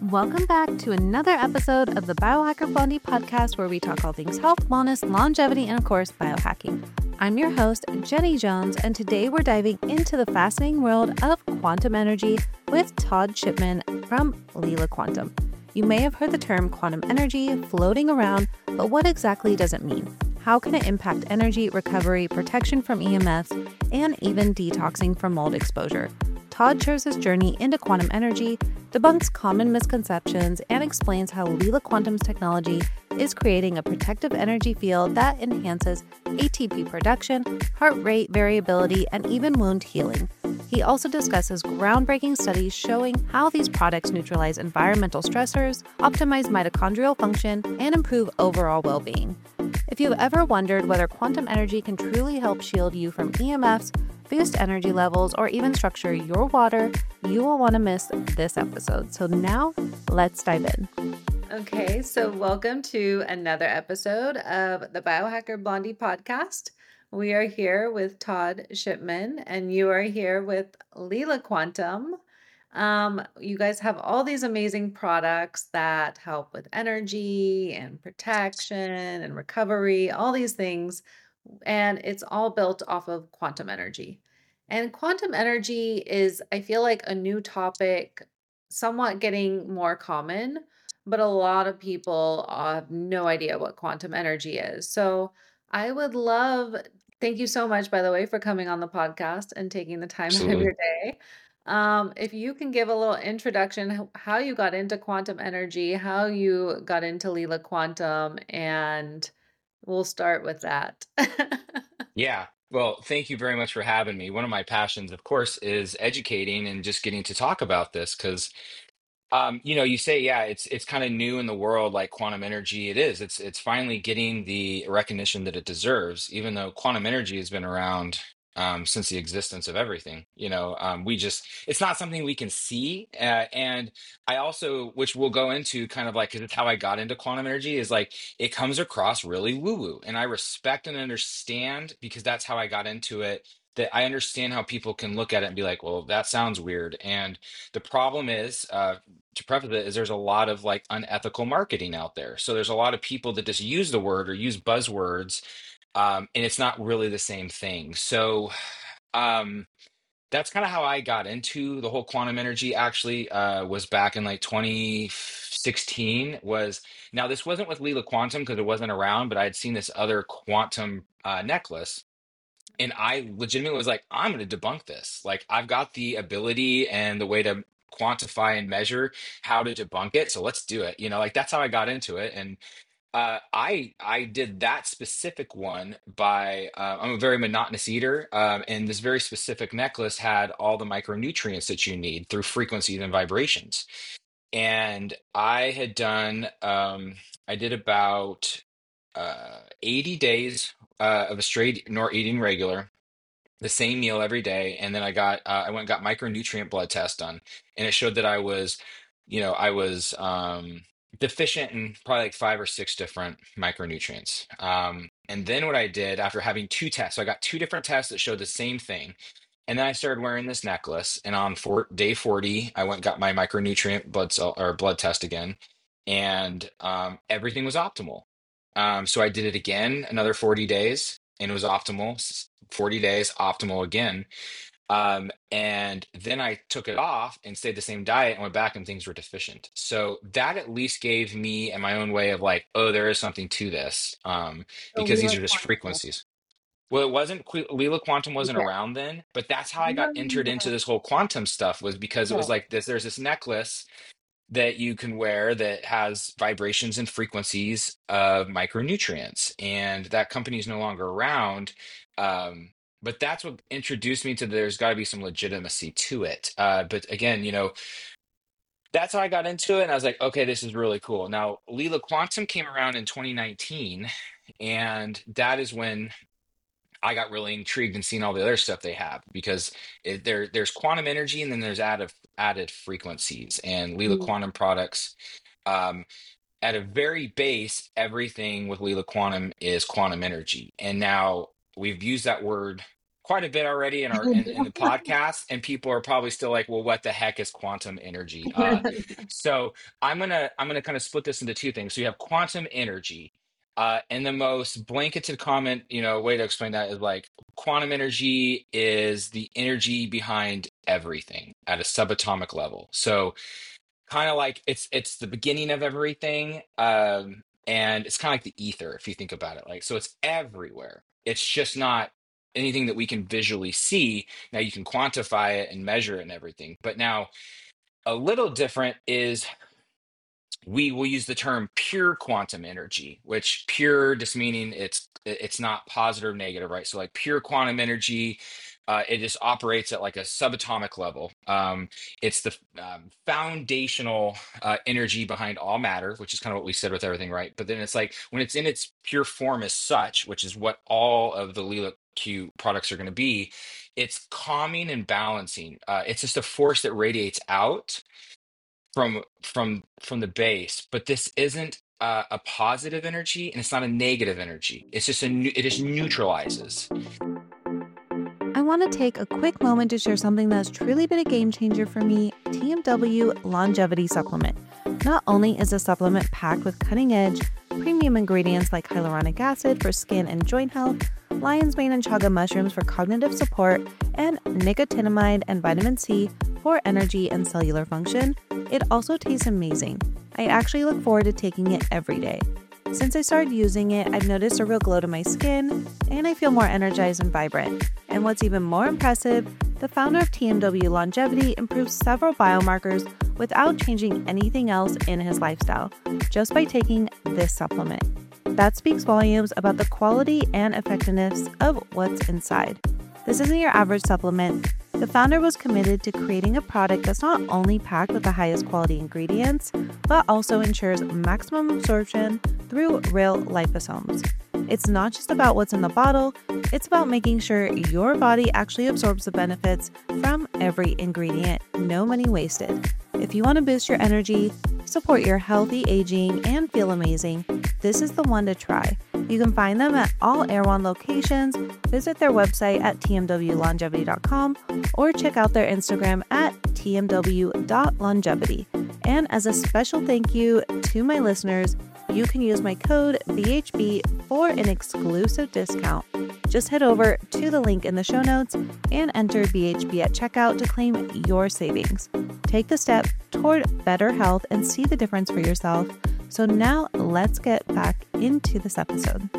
Welcome back to another episode of the Biohacker Blondie podcast, where we talk all things health, wellness, longevity, and of course, biohacking. I'm your host, Jenny Jones, and today we're diving into the fascinating world of quantum energy with Todd Shipman from Lila Quantum. You may have heard the term quantum energy floating around, but what exactly does it mean? How can it impact energy, recovery, protection from EMFs, and even detoxing from mold exposure? Todd shares his journey into quantum energy, debunks common misconceptions, and explains how Lila Quantum's technology is creating a protective energy field that enhances ATP production, heart rate variability, and even wound healing. He also discusses groundbreaking studies showing how these products neutralize environmental stressors, optimize mitochondrial function, and improve overall well-being. If you've ever wondered whether quantum energy can truly help shield you from EMFs, boost energy levels, or even structure your water, you will want to miss this episode. So now, let's dive in. Okay, so welcome to another episode of the Biohacker Blondie podcast. We are here with Todd Shipman, and you are here with Lila Quantum. You guys have all these amazing products that help with energy and protection and recovery, all these things. And it's all built off of quantum energy. And quantum energy is, I feel like, a new topic, somewhat getting more common, but a lot of people have no idea what quantum energy is. So I would love, thank you so much, by the way, for coming on the podcast and taking the time out of Absolutely. your day. If you can give a little introduction, how you got into quantum energy, how you got into Lila Quantum, and we'll start with that. Yeah. Well, thank you very much for having me. One of my passions, of course, is educating and just getting to talk about this because, you say, yeah, it's kind of new in the world, like quantum energy. It is. It's finally getting the recognition that it deserves, even though quantum energy has been around since the existence of everything. It's not something we can see. And I also, which we'll go into kind of like, because it's how I got into quantum energy, is like it comes across really woo-woo. And I respect and understand because that's how I got into it. That I understand how people can look at it and be like, well, that sounds weird. And the problem is, to preface it, is there's a lot of like unethical marketing out there. So there's a lot of people that just use the word or use buzzwords, and it's not really the same thing. So um, that's kind of how I got into the whole quantum energy. Actually, was back in like 2016. Was Now this wasn't with Lila Quantum because it wasn't around, but I had seen this other quantum necklace. And I legitimately was like, I'm going to debunk this. Like, I've got the ability and the way to quantify and measure how to debunk it. So let's do it. Like that's how I got into it. And I did that specific one by I'm a very monotonous eater, and this very specific necklace had all the micronutrients that you need through frequencies and vibrations. And I did about 80 days of a straight nor eating regular, the same meal every day, and then I went and got micronutrient blood test done, and it showed that I was deficient in probably like five or six different micronutrients. And then what I did after having two tests, so I got two different tests that showed the same thing. And then I started wearing this necklace, and on day 40, I went and got my micronutrient blood cell or blood test again, and everything was optimal. So I did it again, another 40 days, and it was optimal. 40 days, optimal again. And then I took it off and stayed the same diet and went back, and things were deficient. So that at least gave me in my own way of like, oh, there is something to this, So because these Lila are just Quantum. frequencies. Well, it wasn't Lila Quantum wasn't Okay. around then, but that's how I got entered into this whole quantum stuff, was because it was Okay. like this. There's this necklace that you can wear that has vibrations and frequencies of micronutrients, and that company is no longer around. But that's what introduced me to there's got to be some legitimacy to it. But again, that's how I got into it, and I was like, okay, this is really cool. Now, Lila Quantum came around in 2019, and that is when I got really intrigued and seeing all the other stuff they have, because there's quantum energy and then there's added frequencies, and Lila Mm. Quantum products. Um, at a very base, everything with Lila Quantum is quantum energy, and now we've used that word quite a bit already in our in the podcast, and people are probably still like, well, what the heck is quantum energy? So I'm gonna kind of split this into two things. So you have quantum energy. And the most blanketed comment, way to explain that is like quantum energy is the energy behind everything at a subatomic level. So kind of like it's the beginning of everything, and it's kind of like the ether if you think about it, like, so it's everywhere. It's just not anything that we can visually see. Now you can quantify it and measure it and everything, but now a little different is we will use the term pure quantum energy, which pure just meaning it's not positive or negative, right? So like pure quantum energy, it just operates at like a subatomic level. It's the foundational energy behind all matter, which is kind of what we said with everything, right? But then it's like when it's in its pure form as such, which is what all of the Leela Q products are going to be, it's calming and balancing. It's just a force that radiates out from the base, but this isn't a positive energy and it's not a negative energy. It's just it just neutralizes. I want to take a quick moment to share something that's truly been a game changer for me: TMW Longevity Supplement. Not only is the supplement packed with cutting edge, premium ingredients like hyaluronic acid for skin and joint health, lion's mane and chaga mushrooms for cognitive support, and nicotinamide and vitamin C for energy and cellular function, it also tastes amazing. I actually look forward to taking it every day. Since I started using it, I've noticed a real glow to my skin, and I feel more energized and vibrant. And what's even more impressive, the founder of TMW Longevity improves several biomarkers without changing anything else in his lifestyle, just by taking this supplement. That speaks volumes about the quality and effectiveness of what's inside. This isn't your average supplement. The founder was committed to creating a product that's not only packed with the highest quality ingredients, but also ensures maximum absorption through real liposomes. It's not just about what's in the bottle, it's about making sure your body actually absorbs the benefits from every ingredient, no money wasted. If you want to boost your energy, support your healthy aging, and feel amazing, this is the one to try. You can find them at all Erewhon locations, visit their website at tmwlongevity.com, or check out their Instagram at tmw.longevity. And as a special thank you to my listeners, you can use my code BHB for an exclusive discount. Just head over to the link in the show notes and enter BHB at checkout to claim your savings. Take the step toward better health and see the difference for yourself. So now let's get back into this episode.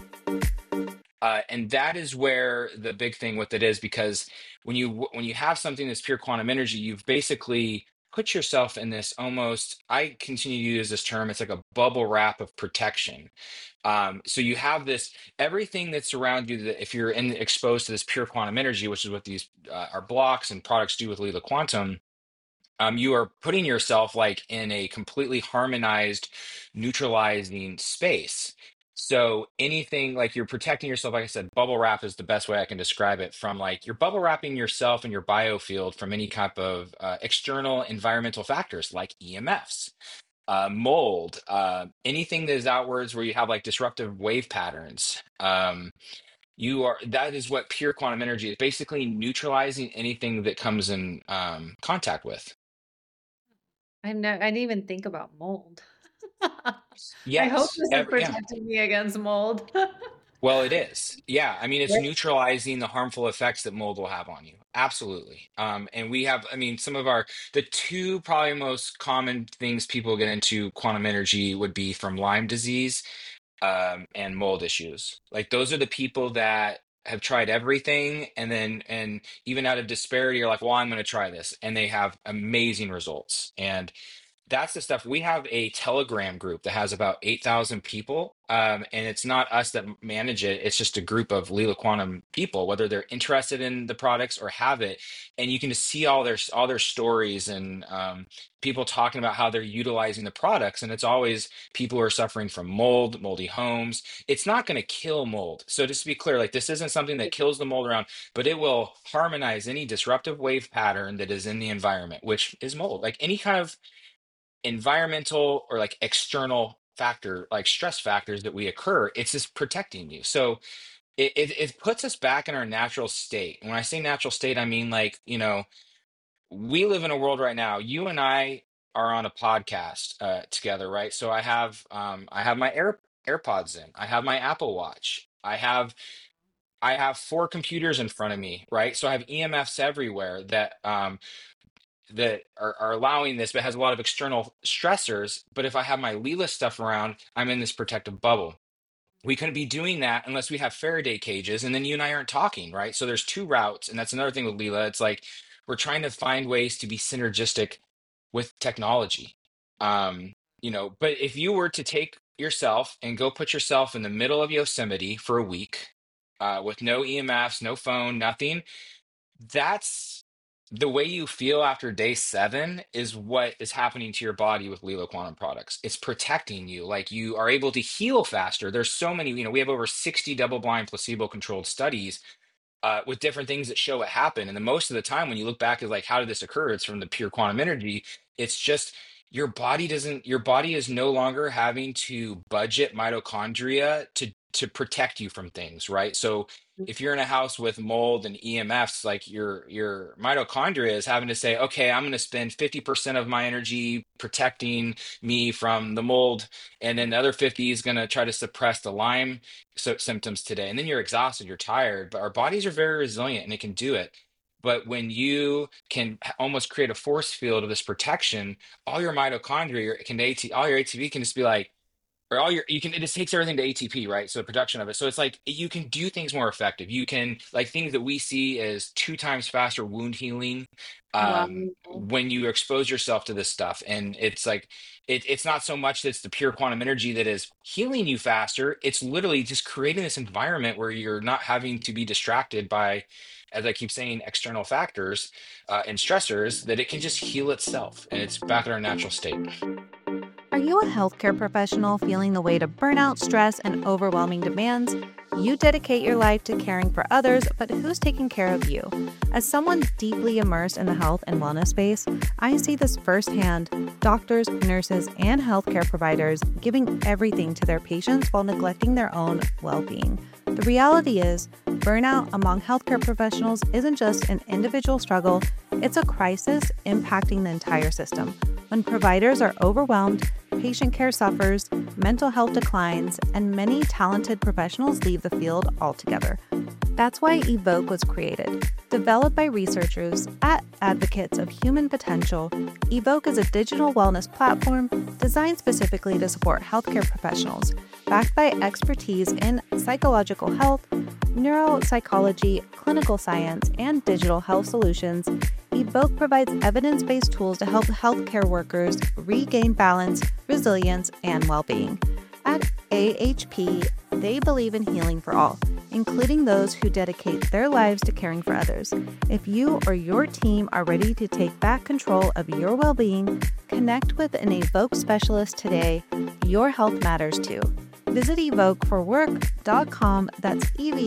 And that is where the big thing with it is, because when you have something that's pure quantum energy, you've basically put yourself in this almost, I continue to use this term, it's like a bubble wrap of protection. So you have this everything that's around you, that if you're exposed to this pure quantum energy, which is what these our blocks and products do with Lila Quantum, you are putting yourself like in a completely harmonized, neutralizing space. So anything like you're protecting yourself, like I said, bubble wrap is the best way I can describe it. From like you're bubble wrapping yourself and your biofield from any type of external environmental factors like EMFs, mold, anything that is outwards where you have like disruptive wave patterns. That is what pure quantum energy is, basically neutralizing anything that comes in contact with. I didn't even think about mold. I hope Yes. this is Yeah. protecting me against mold. Well, it is. Yeah. I mean, it's Right. neutralizing the harmful effects that mold will have on you. Absolutely. And we have, I mean, the two probably most common things people get into quantum energy would be from Lyme disease, and mold issues. Like those are the people that have tried everything, and even out of disparity are like, well, I'm going to try this. And they have amazing results. And that's the stuff. We have a Telegram group that has about 8,000 people. And it's not us that manage it. It's just a group of Lila Quantum people, whether they're interested in the products or have it. And you can just see all their stories, and people talking about how they're utilizing the products. And it's always people who are suffering from mold, moldy homes. It's not going to kill mold. So just to be clear, like this isn't something that kills the mold around, but it will harmonize any disruptive wave pattern that is in the environment, which is mold. Like any kind of environmental or like external factor, like stress factors that we occur, it's just protecting you. So it puts us back in our natural state. When I say natural state, I mean like, we live in a world right now. You and I are on a podcast together, right? So I have my AirPods in. I have my Apple Watch. I have four computers in front of me, right? So I have EMFs everywhere that are allowing this, but has a lot of external stressors. But if I have my Leela stuff around, I'm in this protective bubble. We couldn't be doing that unless we have Faraday cages, and then you and I aren't talking, right? So there's two routes, and that's another thing with Leela. It's like we're trying to find ways to be synergistic with technology. But if you were to take yourself and go put yourself in the middle of Yosemite for a week, with no EMFs, no phone, nothing, that's the way you feel after day 7 is what is happening to your body with Lelo Quantum products. It's protecting you. Like, you are able to heal faster. There's so many, we have over 60 double-blind placebo-controlled studies with different things that show it happen. And the most of the time when you look back is like, how did this occur? It's from the pure quantum energy. It's just your body is no longer having to budget mitochondria to protect you from things, right? So if you're in a house with mold and EMFs, like your mitochondria is having to say, okay, I'm going to spend 50% of my energy protecting me from the mold, and then the other 50 is going to try to suppress the Lyme symptoms today. And then you're exhausted, you're tired, but our bodies are very resilient and it can do it. But when you can almost create a force field of this protection, all your mitochondria all your ATP can just be like, or all your you can it just takes everything to ATP, right? So the production of it. So it's like you can do things more effective. You can, like, things that we see as 2 times faster wound healing Wow. when you expose yourself to this stuff. And it's like it's not so much that it's the pure quantum energy that is healing you faster. It's literally just creating this environment where you're not having to be distracted by, as I keep saying, external factors and stressors, that it can just heal itself and it's back in our natural state. Are you a healthcare professional feeling the weight of burnout, stress, and overwhelming demands? You dedicate your life to caring for others, but who's taking care of you? As someone deeply immersed in the health and wellness space, I see this firsthand: doctors, nurses, and healthcare providers giving everything to their patients while neglecting their own well-being. The reality is, burnout among healthcare professionals isn't just an individual struggle, it's a crisis impacting the entire system. When providers are overwhelmed, patient care suffers, mental health declines, and many talented professionals leave the field altogether. That's why Evoke was created. Developed by researchers at Advocates of Human Potential, Evoke is a digital wellness platform designed specifically to support healthcare professionals. Backed by expertise in psychological health, neuropsychology, clinical science, and digital health solutions, Evoke provides evidence-based tools to help healthcare workers regain balance, resilience, and well-being. At AHP, they believe in healing for all, including those who dedicate their lives to caring for others. If you or your team are ready to take back control of your well-being, connect with an Evoke specialist today. Your health matters too. Visit evokeforwork.com, that's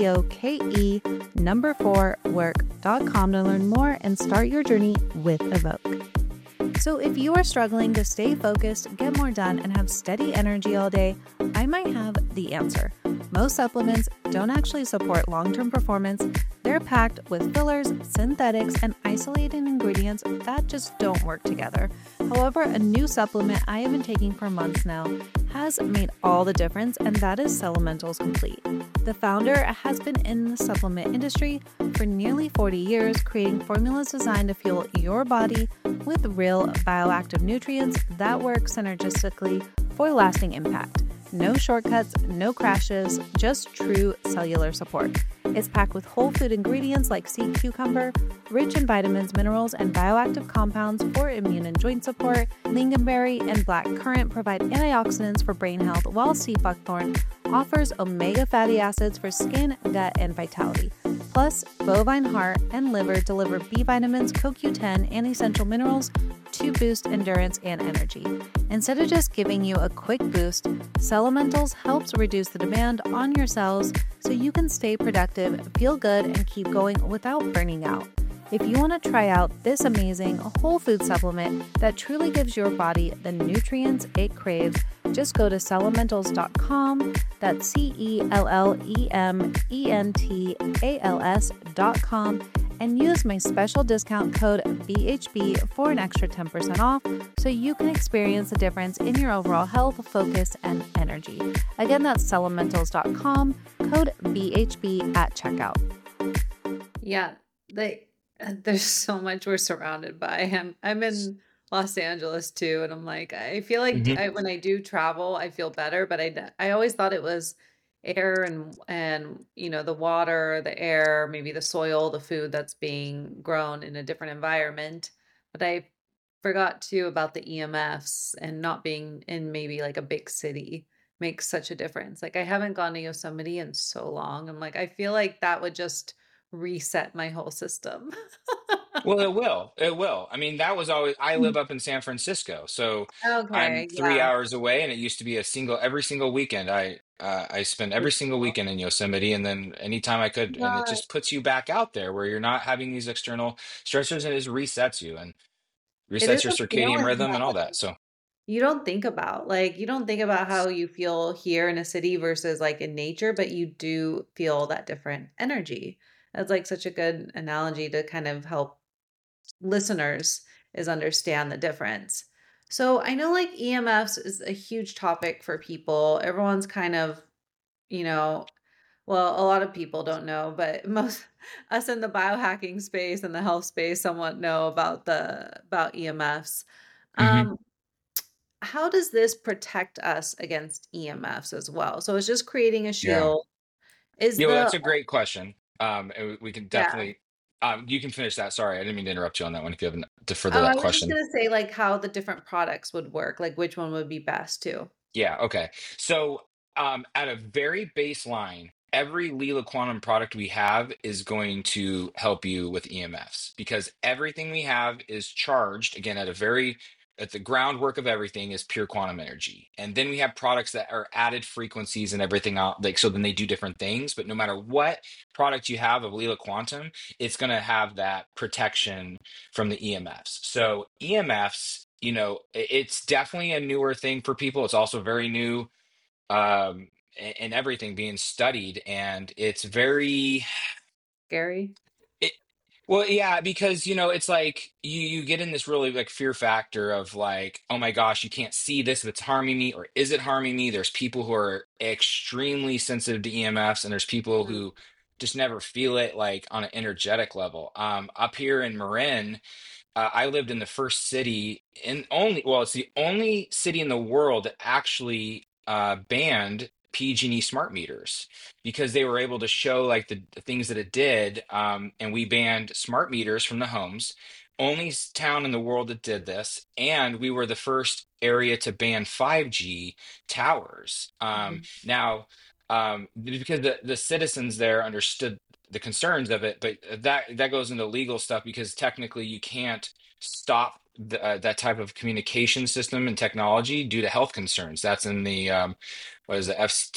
EVOKE4work.com to learn more and start your journey with Evoke. So if you are struggling to stay focused, get more done, and have steady energy all day, I might have the answer. Most supplements don't actually support long-term performance. They're packed with fillers, synthetics, and isolated ingredients that just don't work together. However, a new supplement I have been taking for months now has made all the difference, and that is Celementals Complete. The founder has been in the supplement industry for nearly 40 years, creating formulas designed to fuel your body with real bioactive nutrients that work synergistically for lasting impact. No shortcuts, no crashes, just true cellular support. It's packed with whole food ingredients like sea cucumber, rich in vitamins, minerals, and bioactive compounds for immune and joint support. Lingonberry and black currant provide antioxidants for brain health, while sea buckthorn offers omega fatty acids for skin, gut, and vitality. Plus, bovine heart and liver deliver B vitamins, CoQ10, and essential minerals to boost endurance and energy. Instead of just giving you a quick boost, Celementals helps reduce the demand on your cells so you can stay productive, feel good, and keep going without burning out. If you want to try out this amazing whole food supplement that truly gives your body the nutrients it craves, Just go to cellementals.com, that's CELLEMENTALS.com, and use my special discount code BHB for an extra 10% off so you can experience the difference in your overall health, focus, and energy. Again, that's cellementals.com, code BHB at checkout. Yeah, there's so much we're surrounded by. I'm in Los Angeles too, and I'm like, I feel like Hmm. when I do travel, I feel better, but I always thought it was air and the water, the air, maybe the soil, the food that's being grown in a different environment. But I forgot too about the EMFs and not being in maybe like a big city makes such a difference. Like I haven't gone to Yosemite in so long. I'm like, I feel like that would just reset my whole system. Well, it will. It will. I mean, that was always, I live up in San Francisco, so I'm Okay, 3 hours away, and it used to be every single weekend. I spend every single yeah. weekend in Yosemite, and then anytime I could, and it Right. just puts you back out there where you're not having these external stressors, and it just resets you and It resets is your a circadian feeling rhythm that and all like that. So, you don't think about. Like you don't think about how you feel here in a city versus like in nature, but you do feel that different energy. That's like such a good analogy to kind of help listeners is understand the difference. So I know like EMFs is a huge topic for people. Everyone's kind of, you know, well, a lot of people don't know, but most us in the biohacking space and the health space somewhat know about EMFs. mhm. Um, how does this protect us against EMFs as well? So it's just creating a Yeah. shield. Is Yeah, well, the that's a great question. And we can Yeah. definitely, you can finish that. Sorry, I didn't mean to interrupt you on that one. If you have to further Oh, I that was just question. gonna say like how the different products would work, like which one would be best too. Yeah, okay. So, at a very baseline, every Leela Quantum product we have is going to help you with EMFs because everything we have is charged again at the groundwork of everything is pure quantum energy. And then we have products that are added frequencies and everything out, like so then they do different things. But no matter what product you have of Leela Quantum, it's going to have that protection from the EMFs. So EMFs, it's definitely a newer thing for people. It's also very new, and everything being studied, and it's very Scary. it, well, yeah, because it's like you get in this really like fear factor of like, oh my gosh, you can't see this if it's harming me, or is it harming me? There's people who are extremely sensitive to EMFs, and there's people Mhm. who just never feel it like on an energetic level. Up here in Marin, I lived in the first city it's the only city in the world that actually banned PG&E smart meters because they were able to show like the things that it did. And we banned smart meters from the homes. Only town in the world that did this. And we were the first area to ban 5G towers. Mhm. Because the citizens there understood the concerns of it, but that goes into legal stuff because technically you can't stop that type of communication system and technology due to health concerns. That's in the what is the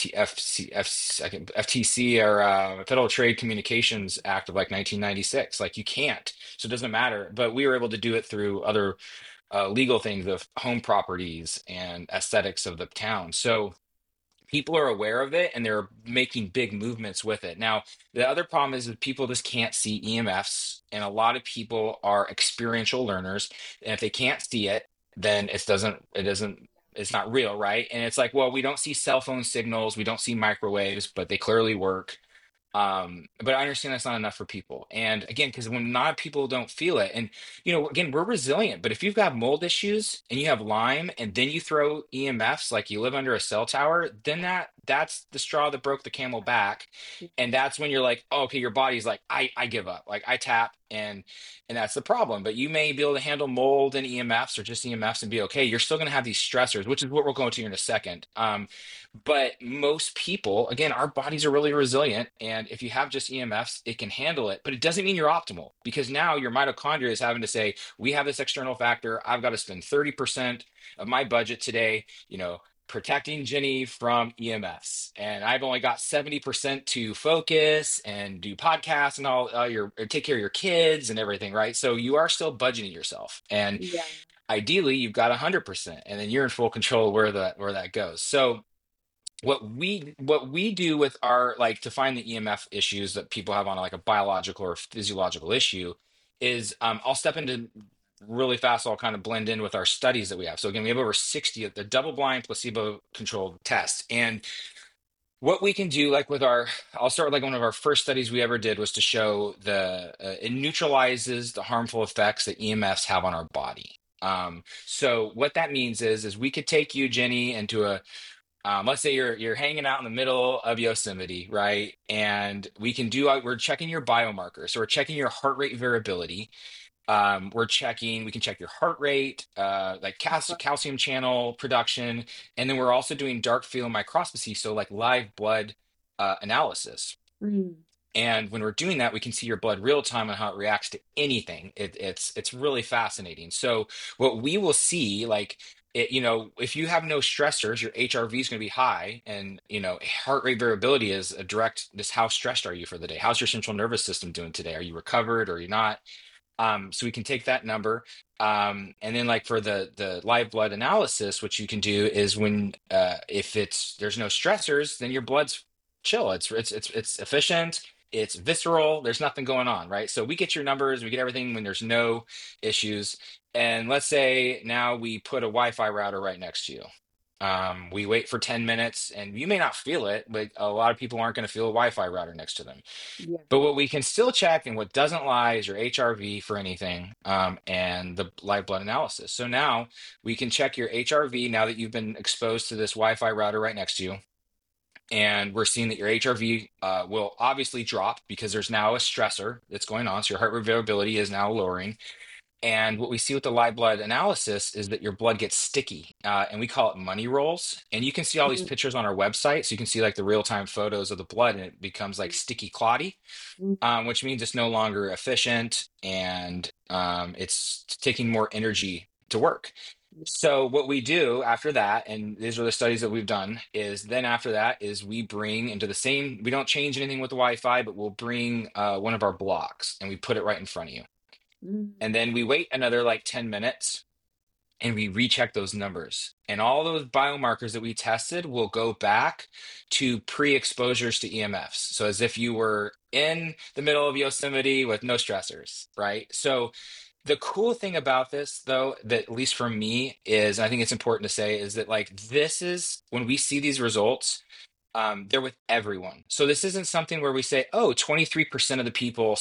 FTC or Federal Trade Communications Act of like 1996. Like you can't, so it doesn't matter. But we were able to do it through other legal things of home properties and aesthetics of the town. So people are aware of it and they're making big movements with it. Now, the other problem is that people just can't see EMFs, and a lot of people are experiential learners. And if they can't see it, then it's not real, right? And it's like, well, we don't see cell phone signals, we don't see microwaves, but they clearly work. But I understand that's not enough for people. And again, because when not people don't feel it, and again, we're resilient, but if you've got mold issues and you have Lyme and then you throw EMFs like you live under a cell tower, then that's the straw that broke the camel back. And that's when you're like, oh, okay, your body's like, I give up. Like I tap and that's the problem. But you may be able to handle mold and EMFs or just EMFs and be okay. You're still gonna have these stressors, which is what we'll go into here in a second. But most people, again, our bodies are really resilient. And if you have just EMFs, it can handle it. But it doesn't mean you're optimal because now your mitochondria is having to say, we have this external factor. I've got to spend 30% of my budget today, protecting Jenny from EMFs. And I've only got 70% to focus and do podcasts and all take care of your kids and everything, right? So you are still budgeting yourself. And Yeah. ideally you've got 100%, and then you're in full control of where that goes. So what we do with our, like, to find the EMF issues that people have on like a biological or physiological issue is, I'll step into really fast. I'll kind of blend in with our studies that we have. So again, we have over 60 of the double-blind placebo-controlled tests, and what we can do, like with our, I'll start with like one of our first studies we ever did was to show it neutralizes the harmful effects that EMFs have on our body. So what that means is we could take you, Jenny, into a, let's say you're hanging out in the middle of Yosemite, right? And we're checking your biomarkers. So we're checking your heart rate variability. We can check your heart rate, like calcium channel production, and then we're also doing dark field microscopy, so like live blood analysis. Mm. And when we're doing that, we can see your blood real time and how it reacts to anything. It's really fascinating. So what we will see, like, if you have no stressors, your HRV is going to be high, and heart rate variability is a direct. This, how stressed are you for the day? How's your central nervous system doing today? Are you recovered or are you not? So we can take that number. And then like for the live blood analysis, what you can do is when if there's no stressors, then your blood's chill. It's efficient, it's visceral, there's nothing going on, right? So we get your numbers, we get everything when there's no issues. And let's say now we put a Wi-Fi router right next to you. We wait for 10 minutes and you may not feel it, but a lot of people aren't going to feel a Wi-Fi router next to them. Yeah. But what we can still check and what doesn't lie is your HRV for anything, and the live blood analysis. So now we can check your HRV now that you've been exposed to this Wi-Fi router right next to you. And we're seeing that your HRV will obviously drop because there's now a stressor that's going on. So your heart rate variability is now lowering. And what we see with the live blood analysis is that your blood gets sticky, and we call it money rolls. And you can see all these Mm. pictures on our website. So you can see like the real-time photos of the blood, and it becomes like sticky clotty, Mm. which means it's no longer efficient, and it's taking more energy to work. So what we do after that, and these are the studies that we've done, is then after that is we bring into the same, we don't change anything with the Wi-Fi, but we'll bring one of our blocks and we put it right in front of you. Mm. And then we wait another like 10 minutes and we recheck those numbers. And all those biomarkers that we tested will go back to pre-exposures to EMFs. So as if you were in the middle of Yosemite with no stressors, right? So the cool thing about this, though, that at least for me is, and I think it's important to say, is that like this is when we see these results, they're with everyone. So this isn't something where we say, oh, 23% of the people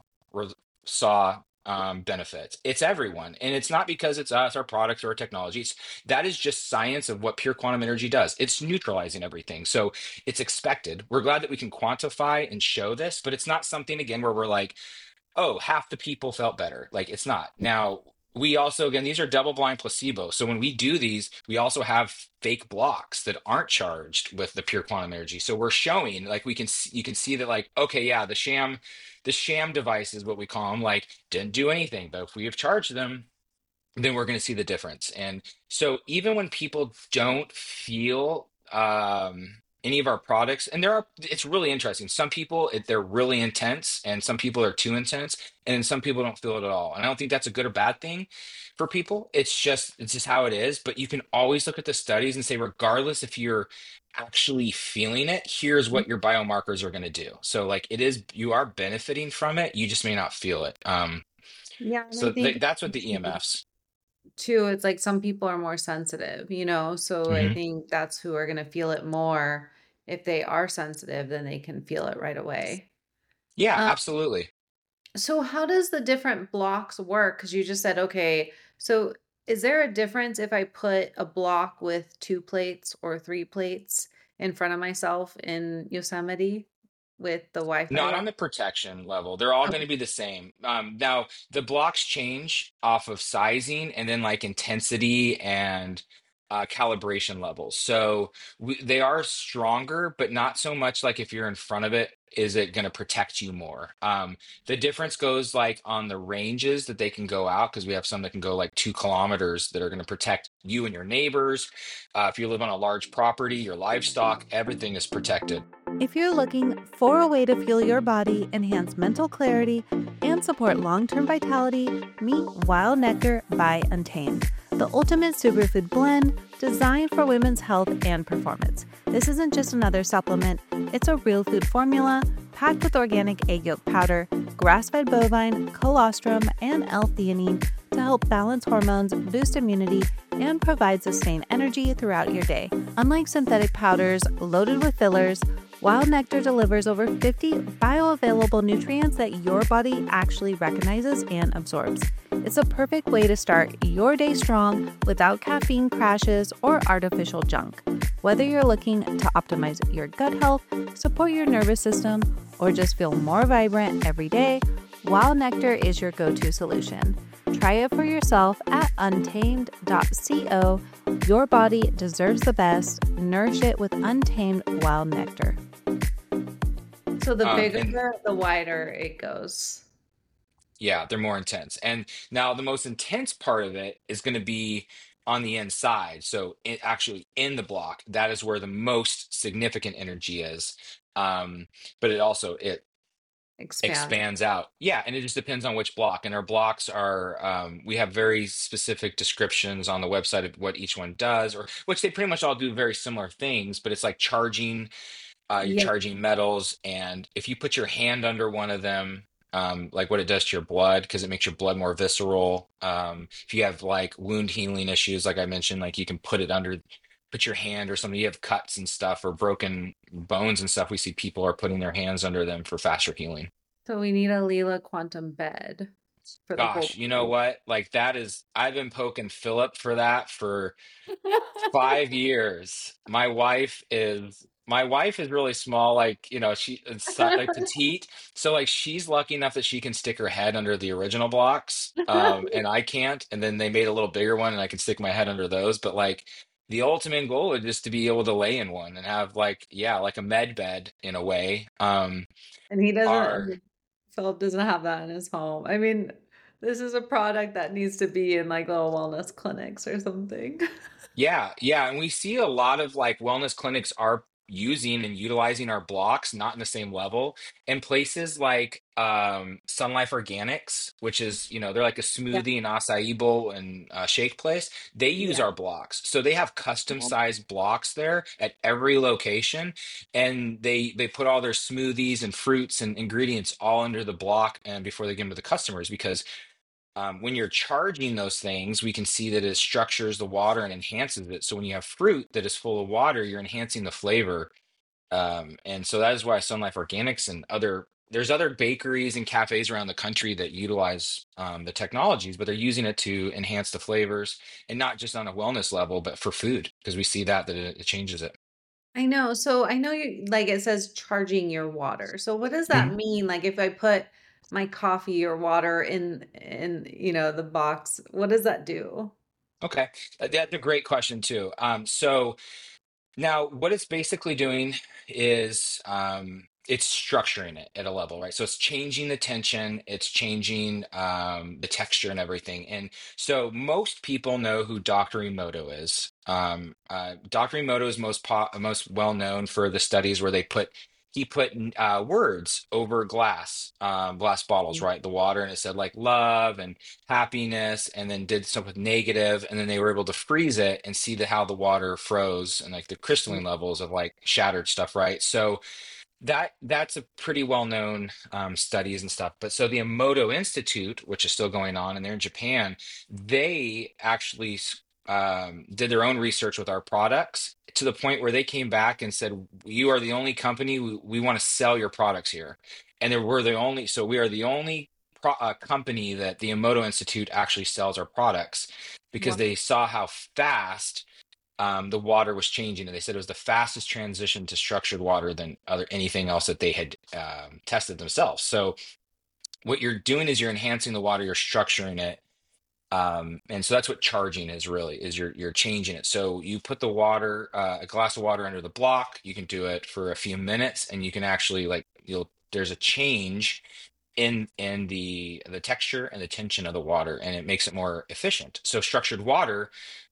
saw benefits. It's everyone. And it's not because it's us, our products, or our technologies. That is just science of what pure quantum energy does. It's neutralizing everything. So it's expected. We're glad that we can quantify and show this, but it's not something, again, where we're like, oh, half the people felt better. Like, it's not. Now, we also, again, these are double blind placebo. So when we do these, we also have fake blocks that aren't charged with the pure quantum energy. So we're showing, like, you can see that, like, okay, yeah, the sham devices, what we call them, like, didn't do anything. But if we have charged them, then we're going to see the difference. And so even when people don't feel any of our products, and it's really interesting. Some people, they're really intense, and some people are too intense, and then some people don't feel it at all. And I don't think that's a good or bad thing for people. It's just how it is. But you can always look at the studies and say, regardless if you're actually feeling it, here's what your biomarkers are going to do. So like you are benefiting from it. You just may not feel it. Yeah, and I So think that's what the EMFs. too, it's like some people are more sensitive, so I Mhm. think that's who are going to feel it more. If they are sensitive, then they can feel it right away. Yeah, Um, absolutely. so how does the different blocks work? Because you just said, okay, so is there a difference if I put a block with 2 plates or 3 plates in front of myself in Yosemite with the Wi-Fi Not route? on the protection level. They're all going to Okay. be the same. Now, the blocks change off of sizing and then like intensity and calibration levels. So they are stronger, but not so much like if you're in front of it, is it going to protect you more? The difference goes like on the ranges that they can go out, because we have some that can go like 2 kilometers that are going to protect you and your neighbors. If you live on a large property, your livestock, everything is protected. If you're looking for a way to fuel your body, enhance mental clarity, and support long-term vitality, meet Wild Nectar by Untamed, the ultimate superfood blend designed for women's health and performance. This isn't just another supplement, it's a real food formula packed with organic egg yolk powder, grass-fed bovine, colostrum, and L-theanine to help balance hormones, boost immunity, and provide sustained energy throughout your day. Unlike synthetic powders loaded with fillers, Wild Nectar delivers over 50 bioavailable nutrients that your body actually recognizes and absorbs. It's a perfect way to start your day strong without caffeine crashes or artificial junk. Whether you're looking to optimize your gut health, support your nervous system, or just feel more vibrant every day, Wild Nectar is your go-to solution. Try it for yourself at untamed.co. Your body deserves the best. Nourish it with Untamed Wild Nectar. So the bigger, And the wider it goes. yeah, they're more intense. And now the most intense part of it is going to be on the inside. So actually in the block, that is where the most significant energy is. But it Expands. expands out. Yeah, and it just depends on which block. And our blocks are, we have very specific descriptions on the website of what each one does, or which they pretty much all do very similar things, but it's like charging, you're Yeah. charging metals. And if you put your hand under one of them, like what it does to your blood, because it makes your blood more visceral. If you have like wound healing issues, like I mentioned, like you can put your hand or something, you have cuts and stuff or broken bones and stuff. We see people are putting their hands under them for faster healing. So we need a Leela quantum bed for the whole Gosh, you know group. what? Like that is, I've been poking Philip for that for 5 years. My wife is really small, like, she is like petite. So like she's lucky enough that she can stick her head under the original blocks. And I can't. And then they made a little bigger one and I can stick my head under those. But like the ultimate goal is just to be able to lay in one and have like, yeah, like a med bed in a way. And he Our doesn't, Philip doesn't have that in his home. I mean, this is a product that needs to be in like little wellness clinics or something. Yeah, yeah, and we see a lot of like wellness clinics are using and utilizing our blocks, not in the same level. And places like Sun Life Organics, which is, they're like a Yeah. smoothie and acai bowl and shake place. They use Yeah. our blocks. So they have custom sized blocks there at every location, and they put all their smoothies and fruits and ingredients all under the block and before they give them to the customers because when you're charging those things, we can see that it structures the water and enhances it. So when you have fruit that is full of water, you're enhancing the flavor. And so that is why Sun Life Organics and there's other bakeries and cafes around the country that utilize the technologies, but they're using it to enhance the flavors and not just on a wellness level, but for food, because we see that it changes it. I know. So I know you like it says charging your water. So what does that mean? Like if I put my coffee or water in the box, what does that do? Okay, that's a great question too. So now, what it's basically doing is it's structuring it at a level, right? So it's changing the tension, it's changing the texture and everything. And so most people know who Dr. Emoto is. Dr. Emoto is most well known for the studies where he put words over glass bottles, right? The water, and it said like love and happiness, and then did stuff with negative, and then they were able to freeze it and see how the water froze and like the crystalline levels of like shattered stuff, right? So that's a pretty well known studies and stuff. But so the Emoto Institute, which is still going on, and they're in Japan, they actually did their own research with our products to the point where they came back and said, "You are the only company we want to sell your products here," and we are the only company that the Emoto Institute actually sells our products because Wow. they saw how fast the water was changing, and they said it was the fastest transition to structured water than anything else that they had tested themselves. So what you're doing is you're enhancing the water, you're structuring it, and so that's what charging is really is you're changing it. So you put the water, a glass of water under the block. You can do it for a few minutes, and you can actually like there's a change in the texture and the tension of the water, and it makes it more efficient. So structured water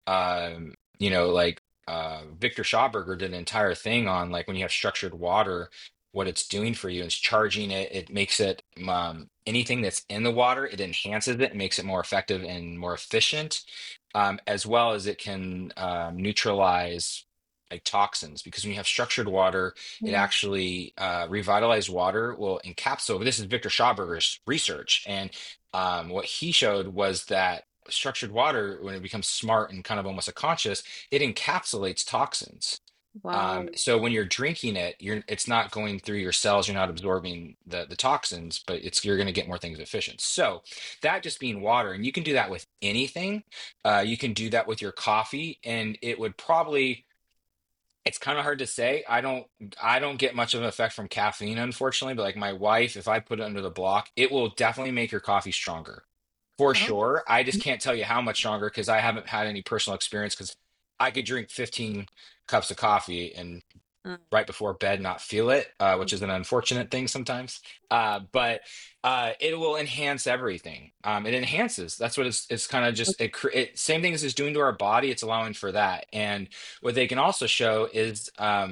like Victor Schauberger did an entire thing on like when you have structured water, what it's doing for you. It's charging it. It makes it anything that's in the water, it enhances it, makes it more effective and more efficient, as well as it can neutralize like toxins. Because when you have structured water, it Mm. actually revitalized water will encapsulate. This is Victor Schauberger's research, and what he showed was that structured water, when it becomes smart and kind of almost a conscious, it encapsulates toxins. Wow. So when you're drinking it, it's not going through your cells, you're not absorbing the toxins, but you're going to get more things efficient. So that just being water, and you can do that with anything. You can do that with your coffee, and it would probably, it's kind of hard to say. I don't get much of an effect from caffeine, unfortunately, but like my wife, if I put it under the block, it will definitely make your coffee stronger. For Oh. sure. I just can't tell you how much stronger because I haven't had any personal experience, because I could drink 15 cups of coffee and Mm. right before bed not feel it, which is an unfortunate thing sometimes. But it will enhance everything. It enhances. That's what it's kind of just same thing as it's doing to our body. It's allowing for that. And what they can also show is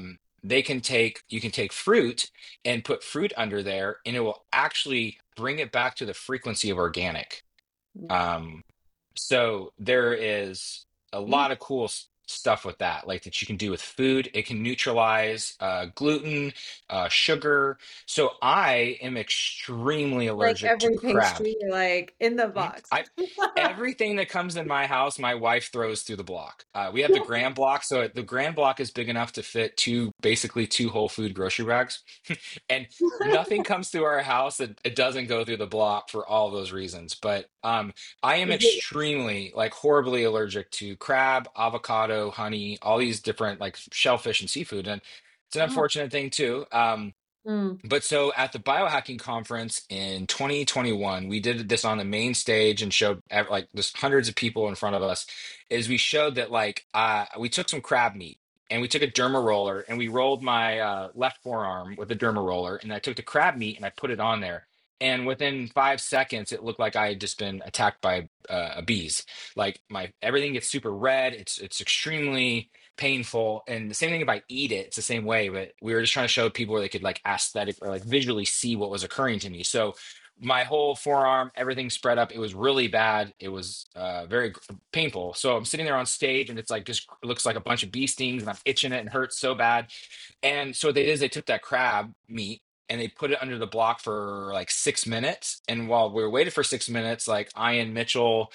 you can take fruit and put fruit under there, and it will actually bring it back to the frequency of organic. Mm. Um, so there is a lot of cool stuff with that, like that you can do with food. It can neutralize gluten, sugar. So I am extremely Like allergic to every crab. pastry, you're like in the Mhm. box. Everything that comes in my house, my wife throws through the block. We have the grand block, so the grand block is big enough to fit basically two whole food grocery bags, and nothing comes through our house that it doesn't go through the block for all those reasons. But I am Is it extremely, like, horribly allergic to crab, avocado, honey, all these different like shellfish and seafood, and it's an oh, unfortunate thing too. mm, But so at the biohacking conference in 2021, we did this on the main stage and showed like just hundreds of people in front of us. Is we showed that like we took some crab meat and we took a derma roller and we rolled my left forearm with a derma roller, and I took the crab meat and I put it on there. And within 5 seconds, it looked like I had just been attacked by bees. Like my everything gets super red. It's extremely painful. And the same thing if I eat it, it's the same way. But we were just trying to show people where they could like aesthetic or like visually see what was occurring to me. So my whole forearm, everything spread up. It was really bad. It was very painful. So I'm sitting there on stage, and it's like just it looks like a bunch of bee stings, and I'm itching it and hurts so bad. And so what they did is they took that crab meat and they put it under the block for like 6 minutes. And while we were waiting for 6 minutes, like Ian Mitchell,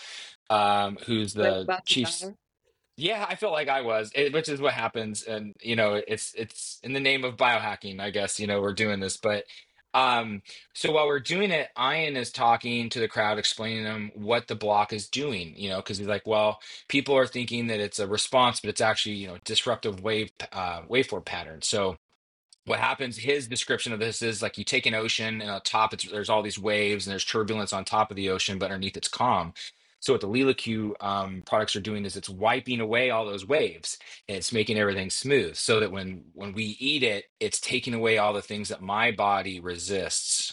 who's like the about to chief. die. Yeah, I felt like I was, which is what happens, and it's in the name of biohacking, I guess. We're doing this, but um, so while we're doing it, Ian is talking to the crowd, explaining to them what the block is doing. Because he's like, well, people are thinking that it's a response, but it's actually disruptive waveform pattern. So what happens, his description of this is like you take an ocean, and on top there's all these waves and there's turbulence on top of the ocean, but underneath it's calm. So what the LilaQ products are doing is it's wiping away all those waves, and it's making everything smooth, so that when we eat it, it's taking away all the things that my body resists.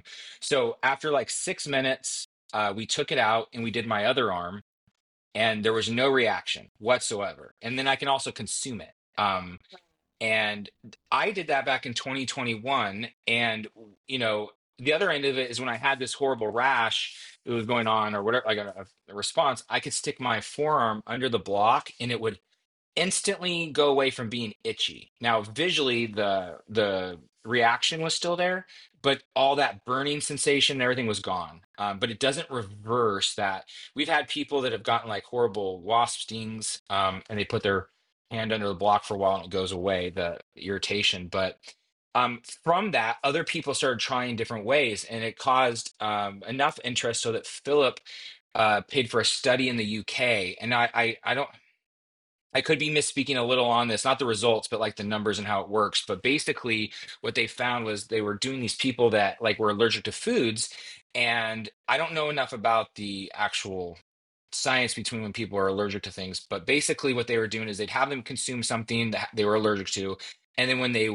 So after like 6 minutes, we took it out and we did my other arm, and there was no reaction whatsoever. And then I can also consume it. And I did that back in 2021. And, the other end of it is when I had this horrible rash that was going on or whatever, like a response, I could stick my forearm under the block and it would instantly go away from being itchy. Now, visually, the reaction was still there, but all that burning sensation and everything was gone. But it doesn't reverse that. We've had people that have gotten like horrible wasp stings, and they put their hand under the block for a while and it goes away, the irritation. But from that, other people started trying different ways, and it caused enough interest so that Philip paid for a study in the UK. And I don't. I could be misspeaking a little on this, not the results, but like the numbers and how it works. But basically, what they found was they were doing these people that like were allergic to foods, and I don't know enough about the actual science between when people are allergic to things. But basically, what they were doing is they'd have them consume something that they were allergic to, and then when they would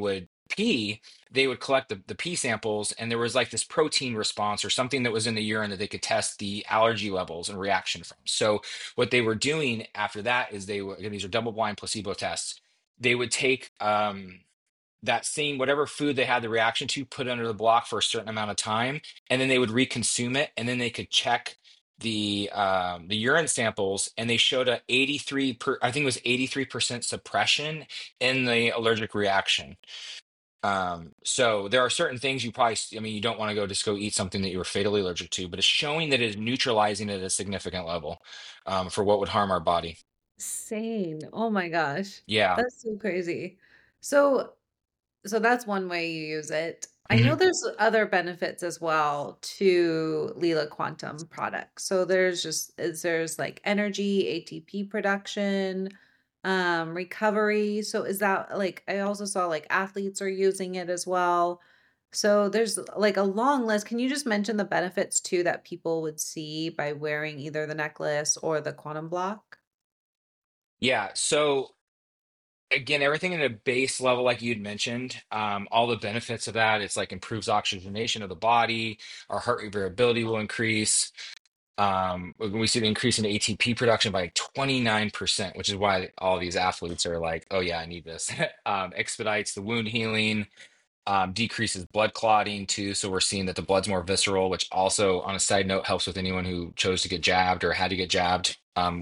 pee, they would collect the pee samples, and there was like this protein response or something that was in the urine that they could test the allergy levels and reaction from. So what they were doing after that is they were, again, these are double blind placebo tests. They would take that same whatever food they had the reaction to, put it under the block for a certain amount of time, and then they would reconsume it, and then they could check the urine samples, and they showed a 83 per I think it was 83% suppression in the allergic reaction. So there are certain things you probably, I mean, you don't want to go just go eat something that you were fatally allergic to, but it's showing that it is neutralizing at a significant level for what would harm our body. Insane. Oh my gosh. Yeah. That's so crazy. So so that's one way you use it. I know Mhm. there's other benefits as well to Lila Quantum products. So there's like energy, ATP production, recovery. So is that like I also saw like athletes are using it as well. So there's like a long list. Can you just mention the benefits too that people would see by wearing either the necklace or the quantum block? Yeah. So again, everything at a base level, like you'd mentioned, all the benefits of that, it's like improves oxygenation of the body, our heart rate variability will increase. We see the increase in ATP production by 29%, which is why all these athletes are like, oh yeah, I need this. Expedites the wound healing, decreases blood clotting too. So we're seeing that the blood's more visceral, which also, on a side note, helps with anyone who chose to get jabbed or had to get jabbed.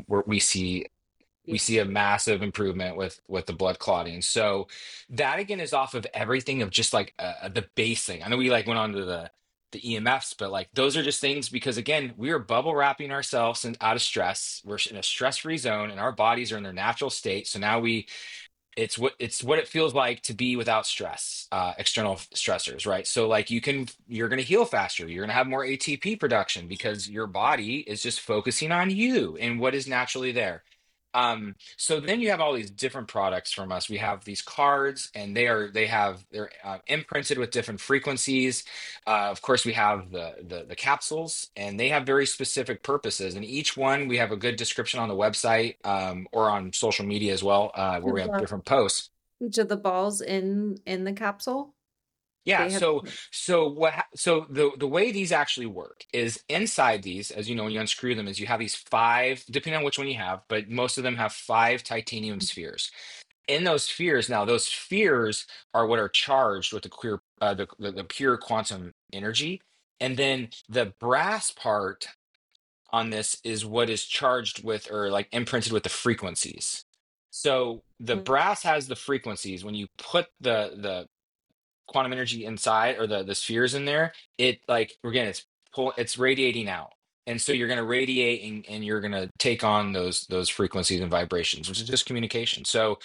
We see a massive improvement with the blood clotting. So that again is off of everything of just like the base thing. I know we like went on to the EMFs, but like those are just things because again, we are bubble wrapping ourselves and out of stress. We're in a stress-free zone and our bodies are in their natural state. So now it's what it feels like to be without stress, external stressors, right? So like you're going to heal faster. You're going to have more ATP production because your body is just focusing on you and what is naturally there. So then you have all these different products from us. We have these cards, and they're imprinted with different frequencies. Of course, we have the capsules, and they have very specific purposes. And each one, we have a good description on the website or on social media as well, where we have different posts. Each of the balls in the capsule, Yeah, they have so the way these actually work is inside these, as you know, when you unscrew them, is you have these five, depending on which one you have, but most of them have five titanium spheres. In those spheres, now those spheres are what are charged with the pure quantum energy, and then the brass part on this is what is charged with or like imprinted with the frequencies. So the brass has the frequencies. When you put the quantum energy inside or the spheres in there, it like again it's radiating out. And so you're going to radiate and you're going to take on those frequencies and vibrations, which is just communication. So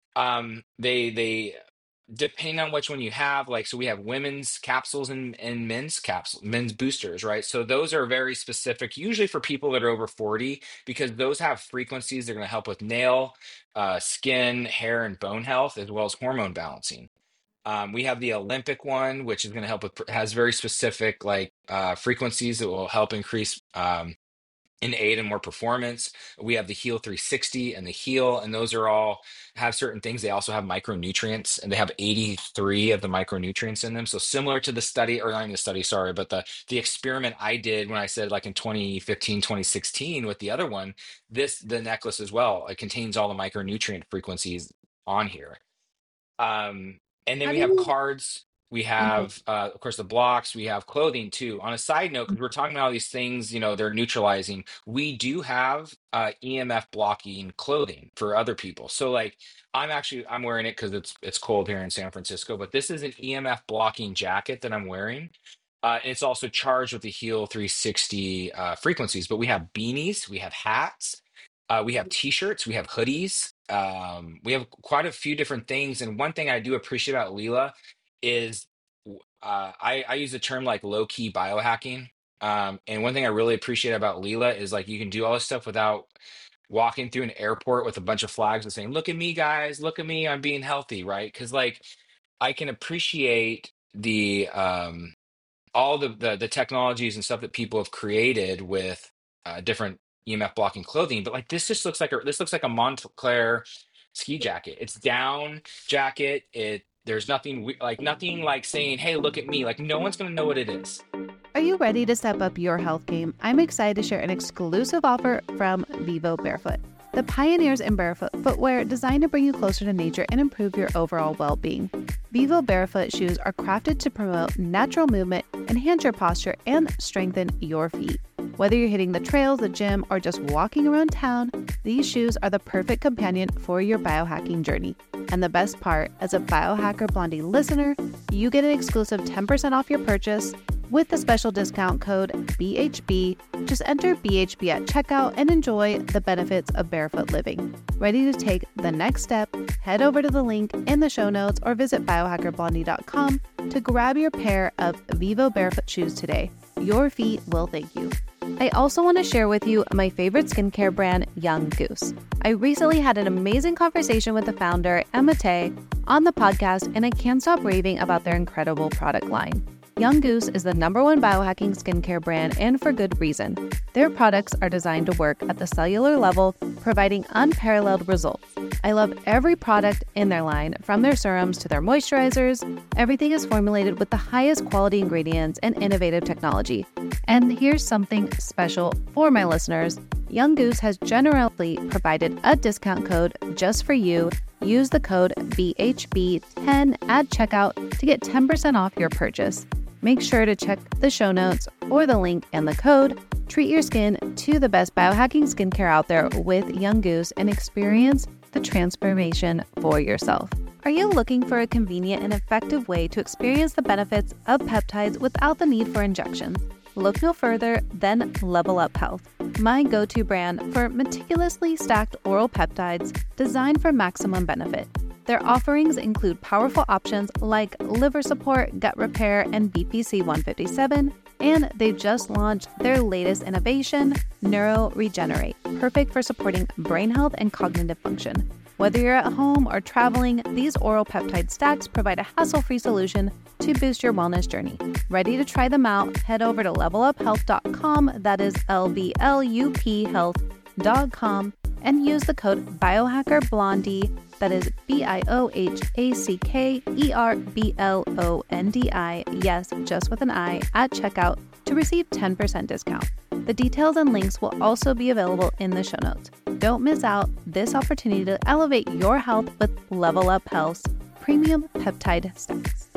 they depending on which one you have, like so we have women's capsules and men's boosters, right? So those are very specific, usually for people that are over 40, because those have frequencies that are going to help with nail, skin, hair, and bone health, as well as hormone balancing. We have the Olympic one, which is going to help with has very specific like frequencies that will help increase and aid in more performance. We have the Heal 360 and the Heal, and those are all have certain things. They also have micronutrients, and they have 83 of the micronutrients in them. So similar to the study, or not even the study, sorry, but the experiment I did when I said like in 2015, 2016 with the other one, the necklace as well, it contains all the micronutrient frequencies on here. And then how we do have you cards. We mhm, have, of course, the blocks. We have clothing too. On a side note, because we're talking about all these things, they're neutralizing. We do have EMF blocking clothing for other people. So, like, I'm wearing it because it's cold here in San Francisco. But this is an EMF blocking jacket that I'm wearing. And it's also charged with the Heal 360 frequencies. But we have beanies, we have hats, we have t-shirts, we have hoodies. We have quite a few different things. And one thing I do appreciate about Leela is I use the term like low-key biohacking. And one thing I really appreciate about Leela is like you can do all this stuff without walking through an airport with a bunch of flags and saying, "Look at me, guys, look at me, I'm being healthy," right? Because like I can appreciate the all the technologies and stuff that people have created with different EMF blocking clothing, but like this looks like a Montclair ski jacket. It's down jacket. It There's nothing like nothing like saying, "Hey, look at me." Like no one's going to know what it is. Are you ready to step up your health game? I'm excited to share an exclusive offer from Vivo Barefoot, the pioneers in barefoot footwear designed to bring you closer to nature and improve your overall well-being. Vivo Barefoot shoes are crafted to promote natural movement, enhance your posture, and strengthen your feet. Whether you're hitting the trails, the gym, or just walking around town, these shoes are the perfect companion for your biohacking journey. And the best part, as a Biohacker Blondie listener, you get an exclusive 10% off your purchase with the special discount code BHB. Just enter BHB at checkout and enjoy the benefits of barefoot living. Ready to take the next step? Head over to the link in the show notes or visit biohackerblondie.com to grab your pair of Vivo Barefoot shoes today. Your feet will thank you. I also want to share with you my favorite skincare brand, Young Goose. I recently had an amazing conversation with the founder, Emma Tay, on the podcast, and I can't stop raving about their incredible product line. Young Goose is the #1 biohacking skincare brand, and for good reason. Their products are designed to work at the cellular level, providing unparalleled results. I love every product in their line, from their serums to their moisturizers. Everything is formulated with the highest quality ingredients and innovative technology. And here's something special for my listeners. Young Goose has generously provided a discount code just for you. Use the code BHB10 at checkout to get 10% off your purchase. Make sure to check the show notes or the link and the code. Treat your skin to the best biohacking skincare out there with Young Goose and experience the transformation for yourself. Are you looking for a convenient and effective way to experience the benefits of peptides without the need for injections? Look no further than Level Up Health, my go-to brand for meticulously stacked oral peptides designed for maximum benefit. Their offerings include powerful options like liver support, gut repair, and BPC 157, and they've just launched their latest innovation, Neuro Regenerate, perfect for supporting brain health and cognitive function. Whether you're at home or traveling, these oral peptide stacks provide a hassle-free solution to boost your wellness journey. Ready to try them out? Head over to leveluphealth.com, that is LVLUP health.com, and use the code BiohackerBlondie, that is BIOHACKERBLONDI, yes, just with an I, at checkout to receive 10% discount. The details and links will also be available in the show notes. Don't miss out this opportunity to elevate your health with Level Up Health's premium peptide stacks.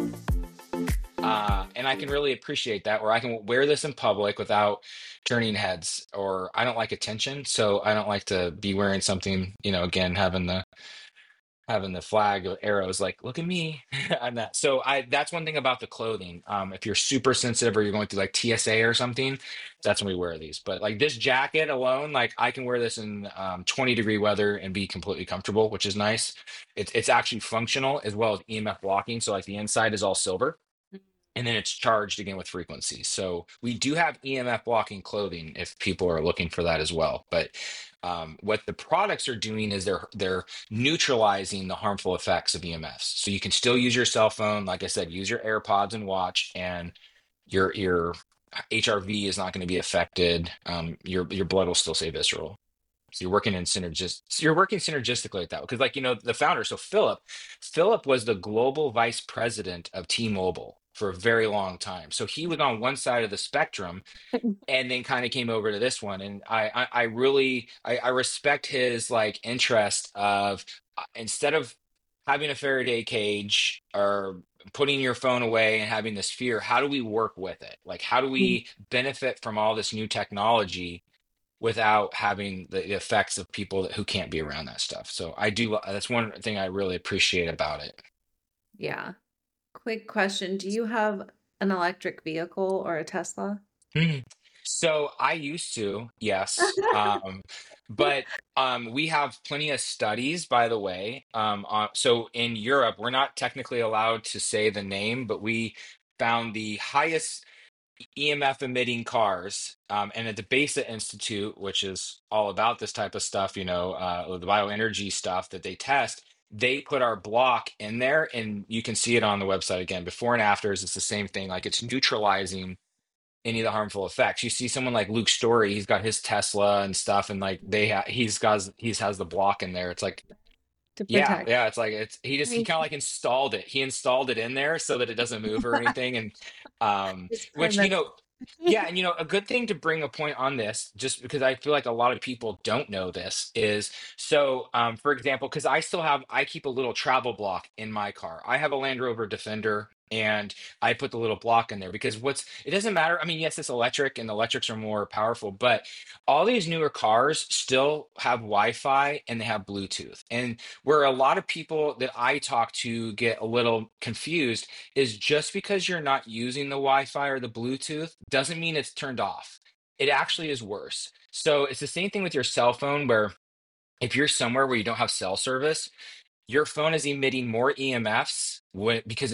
And I can really appreciate that, where I can wear this in public without turning heads, or I don't like attention, so I don't like to be wearing something, again, having the flag or arrows like, look at me on that. So that's one thing about the clothing. If you're super sensitive or you're going through like TSA or something, that's when we wear these. But like this jacket alone, like I can wear this in 20-degree weather and be completely comfortable, which is nice. It's actually functional as well as EMF blocking. So like the inside is all silver. And then it's charged again with frequencies. So we do have EMF blocking clothing if people are looking for that as well. But what the products are doing is they're neutralizing the harmful effects of EMFs. So you can still use your cell phone, like I said, use your AirPods and watch, and your HRV is not going to be affected. Your blood will still stay visceral. So you're working synergistically like that, because the founder, so Philip was the global vice president of T-Mobile for a very long time. So he was on one side of the spectrum and then kind of came over to this one. And I really respect his like interest of instead of having a Faraday cage or putting your phone away and having this fear, how do we work with it? Like, how do we benefit from all this new technology without having the effects of people who can't be around that stuff? So that's one thing I really appreciate about it. Yeah. Quick question. Do you have an electric vehicle or a Tesla? So I used to, yes. But we have plenty of studies, by the way. So in Europe, we're not technically allowed to say the name, but we found the highest EMF emitting cars, and at the Besa Institute, which is all about this type of stuff, the bioenergy stuff that they test, they put our block in there, and you can see it on the website again, before and afters. It's the same thing. Like it's neutralizing any of the harmful effects. You see someone like Luke Story, he's got his Tesla and stuff, and like he has the block in there. It's like to Yeah, protect. yeah, it's like he Like, kind of like installed it. He installed it in there so that it doesn't move or anything. And it's which, prevent. yeah, and a good thing to bring a point on this, just because I feel like a lot of people don't know this, is so for example, because I keep a little travel block in my car. I have a Land Rover Defender. And I put the little block in there because it doesn't matter. I mean, yes, it's electric and electrics are more powerful, but all these newer cars still have Wi-Fi and they have Bluetooth. And where a lot of people that I talk to get a little confused is just because you're not using the Wi-Fi or the Bluetooth doesn't mean it's turned off. It actually is worse. So it's the same thing with your cell phone, where if you're somewhere where you don't have cell service, your phone is emitting more EMFs because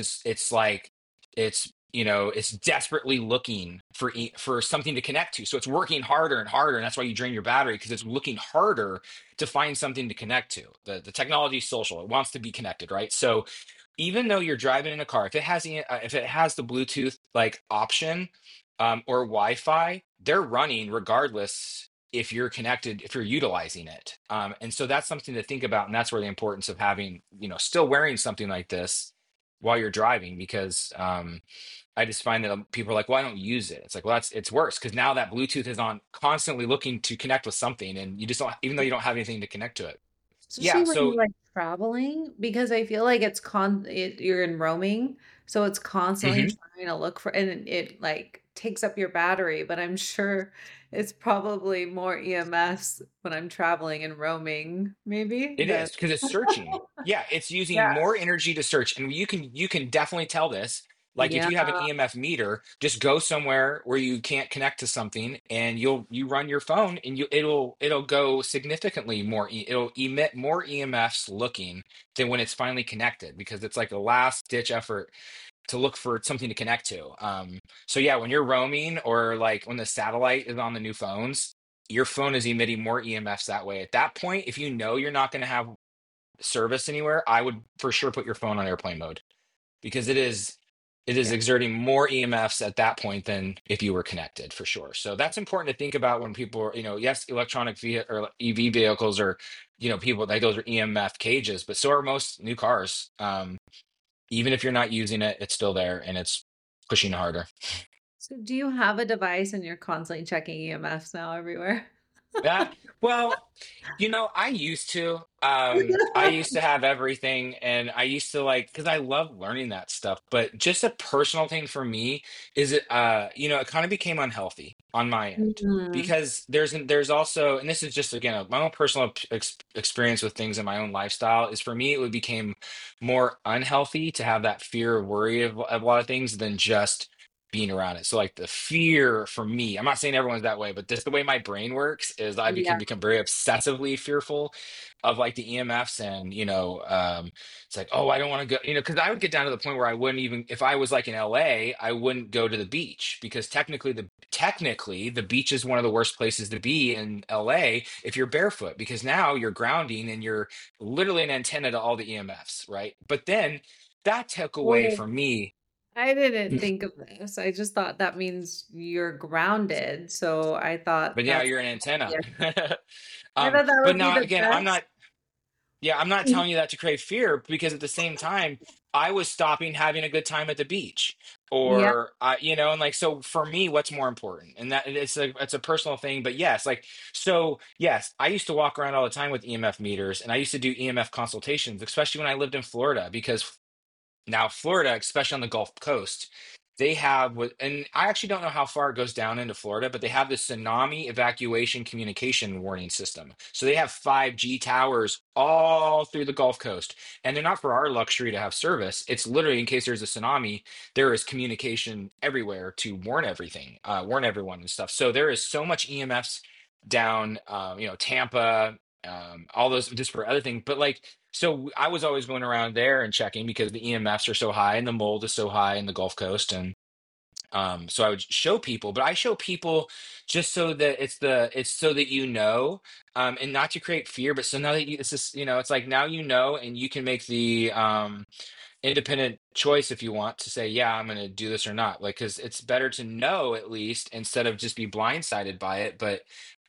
it's desperately looking for something to connect to. So it's working harder and harder, and that's why you drain your battery, because it's looking harder to find something to connect to. The technology is social; it wants to be connected, right? So even though you're driving in a car, if it has the Bluetooth like option or Wi-Fi, they're running regardless if you're connected, if you're utilizing it. And so that's something to think about, and that's where the importance of having, still wearing something like this while you're driving, because I just find that people are like, well, I don't use it. It's like, well, it's worse because now that Bluetooth is on, constantly looking to connect with something, and you just don't, even though you don't have anything to connect to it. Especially Yeah. when you're So. like traveling, because I feel like you're in roaming, so it's constantly Mhm. trying to look for, and it like takes up your battery, but I'm sure it's probably more EMS when I'm traveling and roaming, maybe It than is because it's searching. Yeah, it's using yeah. more energy to search, and you can definitely tell this. Like if Yeah. you have an EMF meter, just go somewhere where you can't connect to something, and you run your phone, and it'll go significantly more. It'll emit more EMFs looking than when it's finally connected, because it's like a last ditch effort to look for something to connect to. So yeah, when you're roaming or like when the satellite is on the new phones, your phone is emitting more EMFs that way. At that point, if you know you're not going to have service anywhere, I would for sure put your phone on airplane mode, because it is Yeah. exerting more EMFs at that point than if you were connected, for sure. So that's important to think about when people are, yes, electronic or EV vehicles are, people like those are EMF cages, but so are most new cars. Even if you're not using it, it's still there and it's pushing harder. So do you have a device and you're constantly checking EMFs now everywhere? That, well, I used to. I used to have everything, and I used to like, because I love learning that stuff. But just a personal thing for me is it kind of became unhealthy on my end, Mhm. because there's also, and this is just again my own personal experience with things in my own lifestyle, is for me it would became more unhealthy to have that fear or worry of a lot of things than just being around it. So like the fear for me, I'm not saying everyone's that way, but just the way my brain works is I Yeah. can become very obsessively fearful of like the EMFs, and it's like, oh, I don't want to go, because I would get down to the point where I wouldn't even, if I was like in LA, I wouldn't go to the beach, because technically the beach is one of the worst places to be in LA if you're barefoot, because now you're grounding and you're literally an antenna to all the EMFs, right? But then that took away Well, from me. I didn't think of this. I just thought that means you're grounded. So I thought But yeah, that's you're an like, antenna. yeah. I thought that But would be now the again, best. I'm not telling you that to create fear, because at the same time, I was stopping having a good time at the beach, Yeah. or and like, so for me, what's more important? And that it's a personal thing, but yes, like, so yes, I used to walk around all the time with EMF meters, and I used to do EMF consultations, especially when I lived in Florida, because now, Florida, especially on the Gulf Coast, they have and I actually don't know how far it goes down into Florida, but they have the tsunami evacuation communication warning system. So they have 5G towers all through the Gulf Coast, and they're not for our luxury to have service. It's literally in case there's a tsunami, there is communication everywhere to warn everyone and stuff. So there is so much EMFs down, Tampa, all those disparate other things, but like, so I was always going around there and checking, because the EMFs are so high and the mold is so high in the Gulf Coast. And so I would show people, but I show people just so that it's so that and not to create fear, but so now that it's just, it's like now and you can make the independent choice if you want to say, yeah, I'm going to do this or not. Like, because it's better to know at least instead of just be blindsided by it. But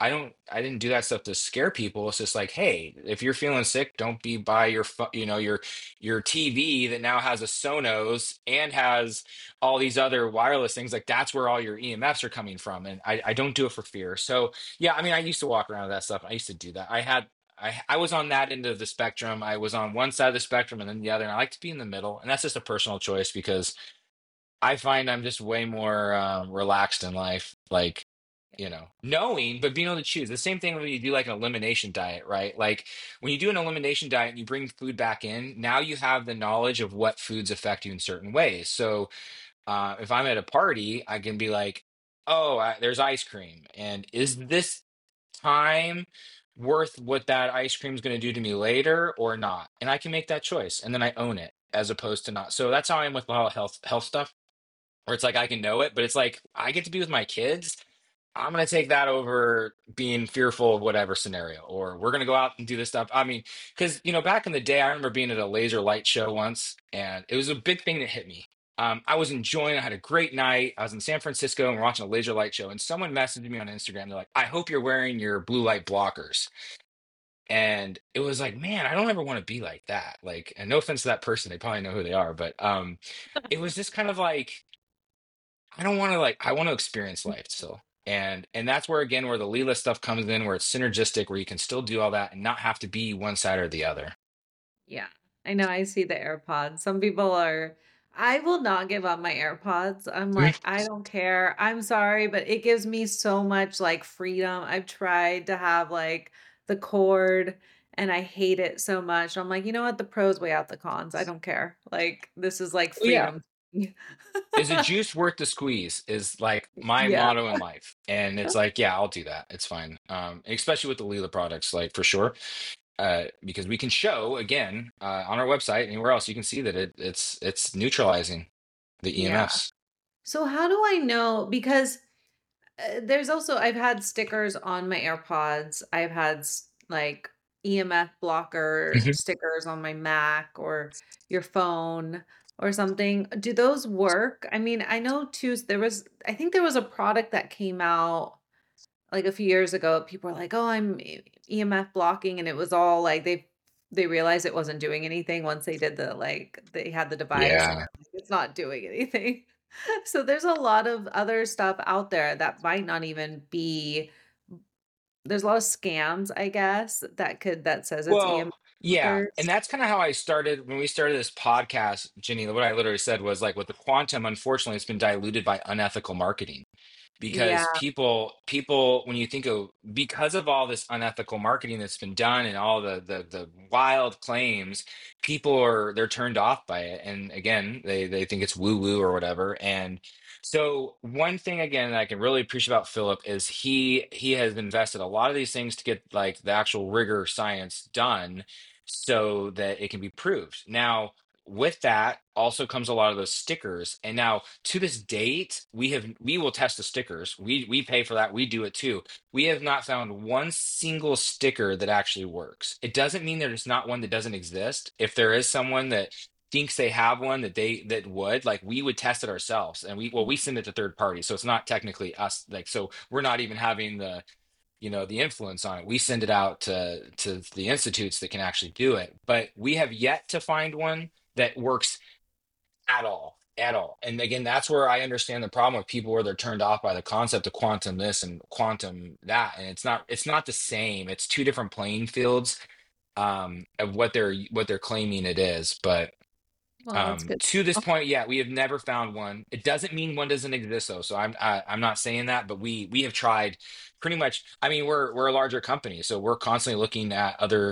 I didn't do that stuff to scare people. It's just like, hey, if you're feeling sick, don't be by your, your TV that now has a Sonos and has all these other wireless things. Like, that's where all your EMFs are coming from. And I don't do it for fear. So, yeah, I mean, I used to walk around with that stuff. I used to do that. I was on that end of the spectrum. I was on one side of the spectrum and then the other, and I like to be in the middle. And that's just a personal choice because I find I'm just way more relaxed in life, like, knowing, but being able to choose. The same thing when you do like an elimination diet, right? Like when you do an elimination diet and you bring food back in, now you have the knowledge of what foods affect you in certain ways. So if I'm at a party, I can be like, oh, there's ice cream. And is this time worth what that ice cream is going to do to me later or not? And I can make that choice and then I own it as opposed to not. So that's how I am with a lot of health stuff, where it's like I can know it, but it's like I get to be with my kids. I'm going to take that over being fearful of whatever scenario, or we're going to go out and do this stuff. I mean, because, back in the day, I remember being at a laser light show once, and it was a big thing that hit me. I was enjoying, I had a great night. I was in San Francisco and we're watching a laser light show, and someone messaged me on Instagram. They're like, I hope you're wearing your blue light blockers. And it was like, man, I don't ever want to be like that. Like, and no offense to that person, they probably know who they are, but it was just kind of like, I don't want to I want to experience life still. And that's where again where the Leela stuff comes in, where it's synergistic, where you can still do all that and not have to be one side or the other. Yeah, I know. I see the AirPods. Some people are, I will not give up my AirPods. I'm Mhm. like, I don't care. I'm sorry, but it gives me so much like freedom. I've tried to have like the cord and I hate it so much. I'm like, you know what? The pros weigh out the cons. I don't care. Like, this is like Well, yeah. freedom. Is a juice worth the squeeze is like my Yeah. motto in life. And it's like, yeah, I'll do that. It's fine. Especially with the Leela products, like for sure. Because we can show again on our website, anywhere else, you can see that it's neutralizing the Yeah. EMFs. So how do I know? Because there's also I've had stickers on my AirPods. I've had like EMF blocker Mhm. stickers on my Mac or your phone or something. Do those work? I mean, I know too, I think there was a product that came out like a few years ago. People were like, "Oh, I'm EMF blocking," and it was all like they realized it wasn't doing anything once they did they had the device and Yeah. they're like, it's not doing anything. So there's a lot of other stuff out there that might not even be there's a lot of scams, I guess, that says it's EMF Well, yeah, and blockers. that's kind of how I started when we started this podcast, Ginny. What I literally said was like with the quantum, unfortunately, it's been diluted by unethical marketing Yeah. because people when you think of because of all this unethical marketing that's been done and all the wild claims, people they're turned off by it. And again, they think it's woo woo or whatever. And so one thing again that I can really appreciate about Philip is he has invested a lot of these things to get like the actual rigor science done so that it can be proved. Now, with that also comes a lot of those stickers. And now to this date, we will test the stickers. We pay for that. We do it too. We have not found one single sticker that actually works. It doesn't mean there's not one that doesn't exist. If there is someone that thinks they have one that would like we would test it ourselves and we send it to third parties, so it's not technically us, like, so we're not even having the influence on it. We send it out to the institutes that can actually do it, but we have yet to find one that works at all. And again, that's where I understand the problem with people where they're turned off by the concept of quantum this and quantum that. And it's not the same. It's two different playing fields of what they're claiming it is. But Well, that's good. to this point, yeah, we have never found one. It doesn't mean one doesn't exist though. So I'm not saying that, but we have tried pretty much. I mean, we're a larger company, so we're constantly looking at other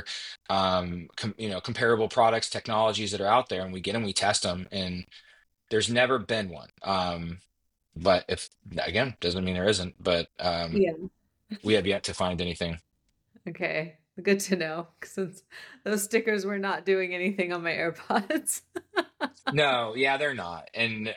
comparable products, technologies that are out there, and we get them, we test them, and there's never been one. But if again, doesn't mean there isn't. But Yeah. we have yet to find anything. Okay. Good to know since those stickers were not doing anything on my AirPods. No, yeah, they're not, and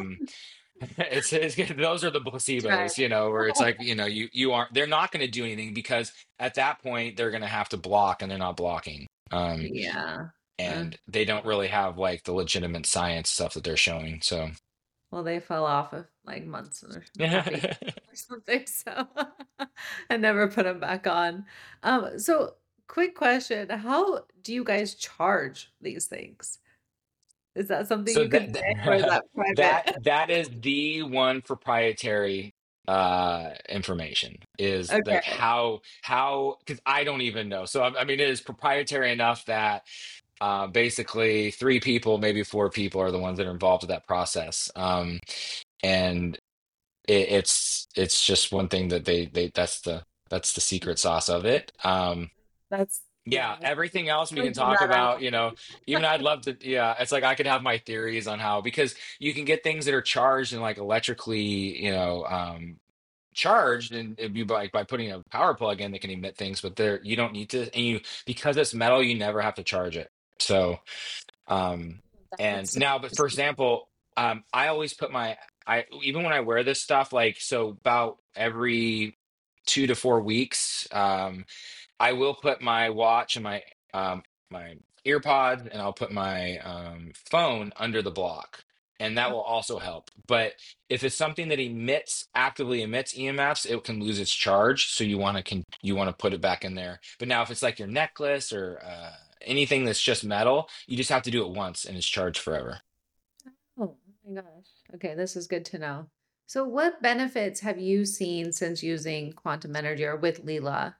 those are the Right. placebos, where it's like, you aren't, they're not going to do anything because at that point they're going to have to block and they're not blocking. Yeah. Uh, and they don't really have like the legitimate science stuff that they're showing. So well, they fell off of like months or half a year yeah. or something, so I never put them back on. So quick question, how do you guys charge these things? Is that something So you can say, or is that that private? that is the one proprietary information is like Okay. how because I don't even know. So I mean it is proprietary enough that basically three people, maybe four people are the ones that are involved with that process. And it's just one thing that they that's the secret sauce of it. That's Yeah, yeah. everything else we can Pointing talk that about, out. even I'd love to, yeah, it's like I could have my theories on how, because you can get things that are charged and like electrically, charged, and it'd be by putting a power plug in that can emit things, but there you don't need to, and because it's metal, you never have to charge it. So, um, and That's now, but for example, I always put even when I wear this stuff, like, so about every 2 to 4 weeks, I will put my watch and my earpod, and I'll put my phone under the block, and that will also help. But if it's something that actively emits EMFs, it can lose its charge. So you want to put it back in there. But now, if it's like your necklace or anything that's just metal, you just have to do it once, and it's charged forever. oh my gosh. Okay, this is good to know. So what benefits have you seen since using quantum energy or with Leela?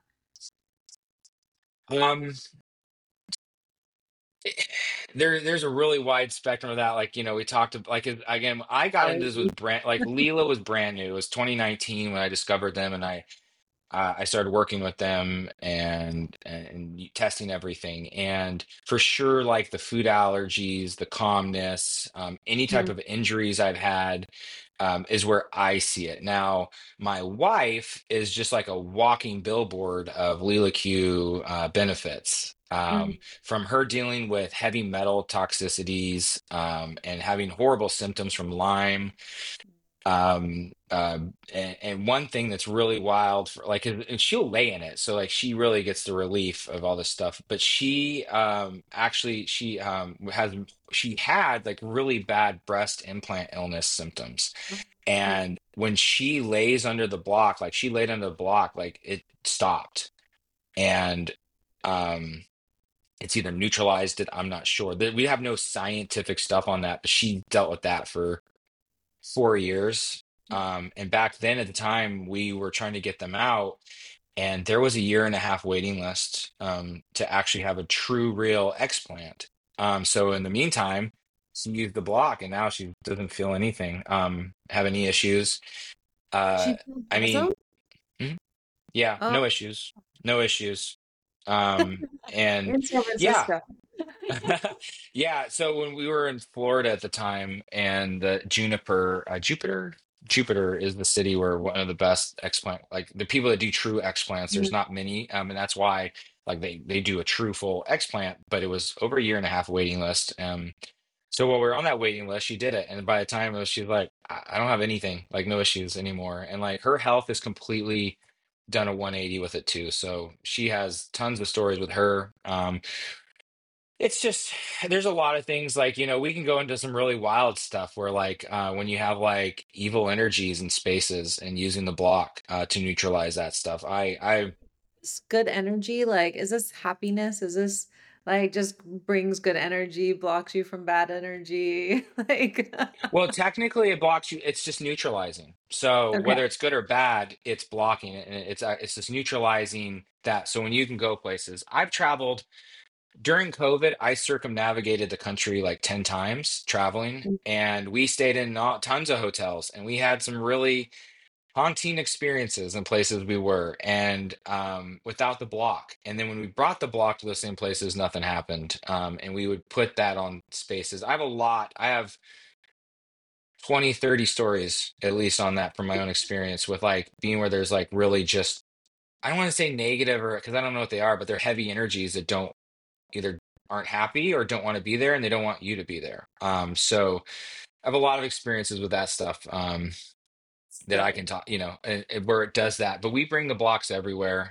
Um, there's a really wide spectrum of that. Like, we talked like again, I got into this Allergies. with like Leela was brand new. It was 2019 when I discovered them, and I started working with them and testing everything. And for sure, like the food allergies, the calmness, any type Mhm. of injuries I've had, is where I see it. Now, my wife is just like a walking billboard of Leela Q benefits. Mhm. From her dealing with heavy metal toxicities, and having horrible symptoms from Lyme, and one thing that's really wild for like, and she'll lay in it, so like she really gets the relief of all this stuff. But she actually she had like really bad breast implant illness symptoms, Oh, and when she lays under the block, like she laid under the block, like it stopped. And um it's either neutralized it, I'm not sure, that we have no scientific stuff on that, but she dealt with that for 4 years. And back then, at the time, we were trying to get them out, and there was a year and a half waiting list, to actually have a true, real explant. So in the meantime, she used the block, and now she doesn't feel anything, have any issues. Uh, she feels I mean, awesome. mhm, yeah, Oh, no issues, no issues. And in San yeah. Francisco. Yeah, so when we were in Florida at the time, and the Jupiter is the city where one of the best explant, like the people that do true explants, there's Mhm. not many, and that's why like they do a true full explant, but it was over a year and a half waiting list. So while we were on that waiting list, she did it, and by the time she's like, I don't have anything, like no issues anymore, and like her health is completely done a 180 with it too. So she has tons of stories with her. It's just there's a lot of things, like, we can go into some really wild stuff where like when you have like evil energies in spaces and using the block to neutralize that stuff. I This good energy, like, is this happiness? Is this like just brings good energy, blocks you from bad energy? Like, Well, technically it blocks you. It's just neutralizing. So okay. whether it's good or bad, it's blocking it, and it's just neutralizing that. So when you can go places, I've traveled during COVID, I circumnavigated the country like 10 times traveling, and we stayed in tons of hotels, and we had some really haunting experiences in places we were, and without the block. And then when we brought the block to those same places, nothing happened. And we would put that on spaces. I have 20, 30 stories at least on that from my own experience with like being where there's like really just, I don't want to say negative, or because I don't know what they are, but they're heavy energies that don't either aren't happy or don't want to be there, and they don't want you to be there. So I have a lot of experiences with that stuff. that I can Right. talk, and where it does that. But we bring the blocks everywhere.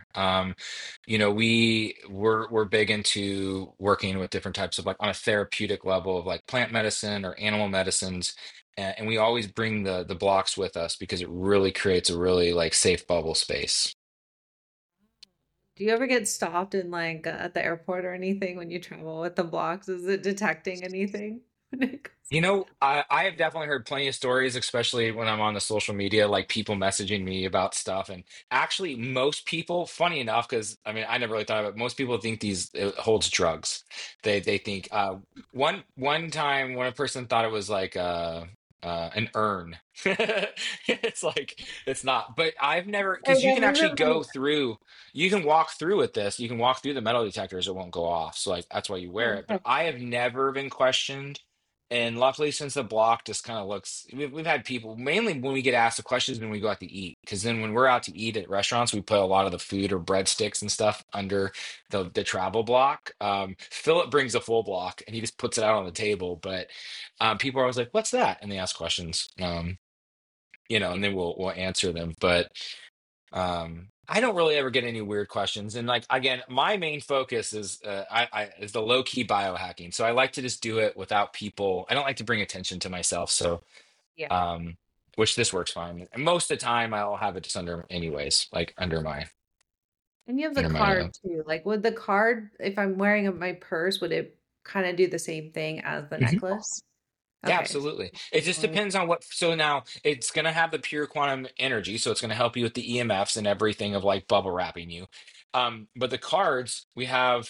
We're big into working with different types of like on a therapeutic level of like plant medicine or animal medicines. And we always bring the blocks with us because it really creates a really like safe bubble space. Do you ever get stopped in like at the airport or anything when you travel with the blocks? Is it detecting anything? When it comes- I have definitely heard plenty of stories, especially when I'm on the social media, like people messaging me about stuff. And actually, most people, funny enough, because I mean, I never really thought of it. Most people think these it holds drugs. They think one time one person thought it was like an urn. It's like it's not, but I've never Like because you I've can actually even go through. You can walk through with this. You can walk through the metal detectors. It won't go off. So like that's why you wear it. But like I have never been questioned and luckily, since the block just kind of looks, we've had people mainly when we get asked the questions when we go out to eat, because then when we're out to eat at restaurants, we put a lot of the food or breadsticks and stuff under the travel block. Philip brings a full block and he just puts it out on the table, but people are always like, "What's that?" and they ask questions, and then we'll answer them. But I don't really ever get any weird questions. And like again, my main focus is is the low key biohacking. So I like to just do it without people. I don't like to bring attention to myself. So yeah. um which this works fine. And most of the time I'll have it just under anyways, like And you have the under my card too. Like would the card, if I'm wearing my purse, would it kind of do the same thing as the Mhm. necklace? Yeah, Okay. absolutely. It just depends on what. So now it's going to have the pure quantum energy. So it's going to help you with the EMFs and everything of like bubble wrapping you. But the cards, we have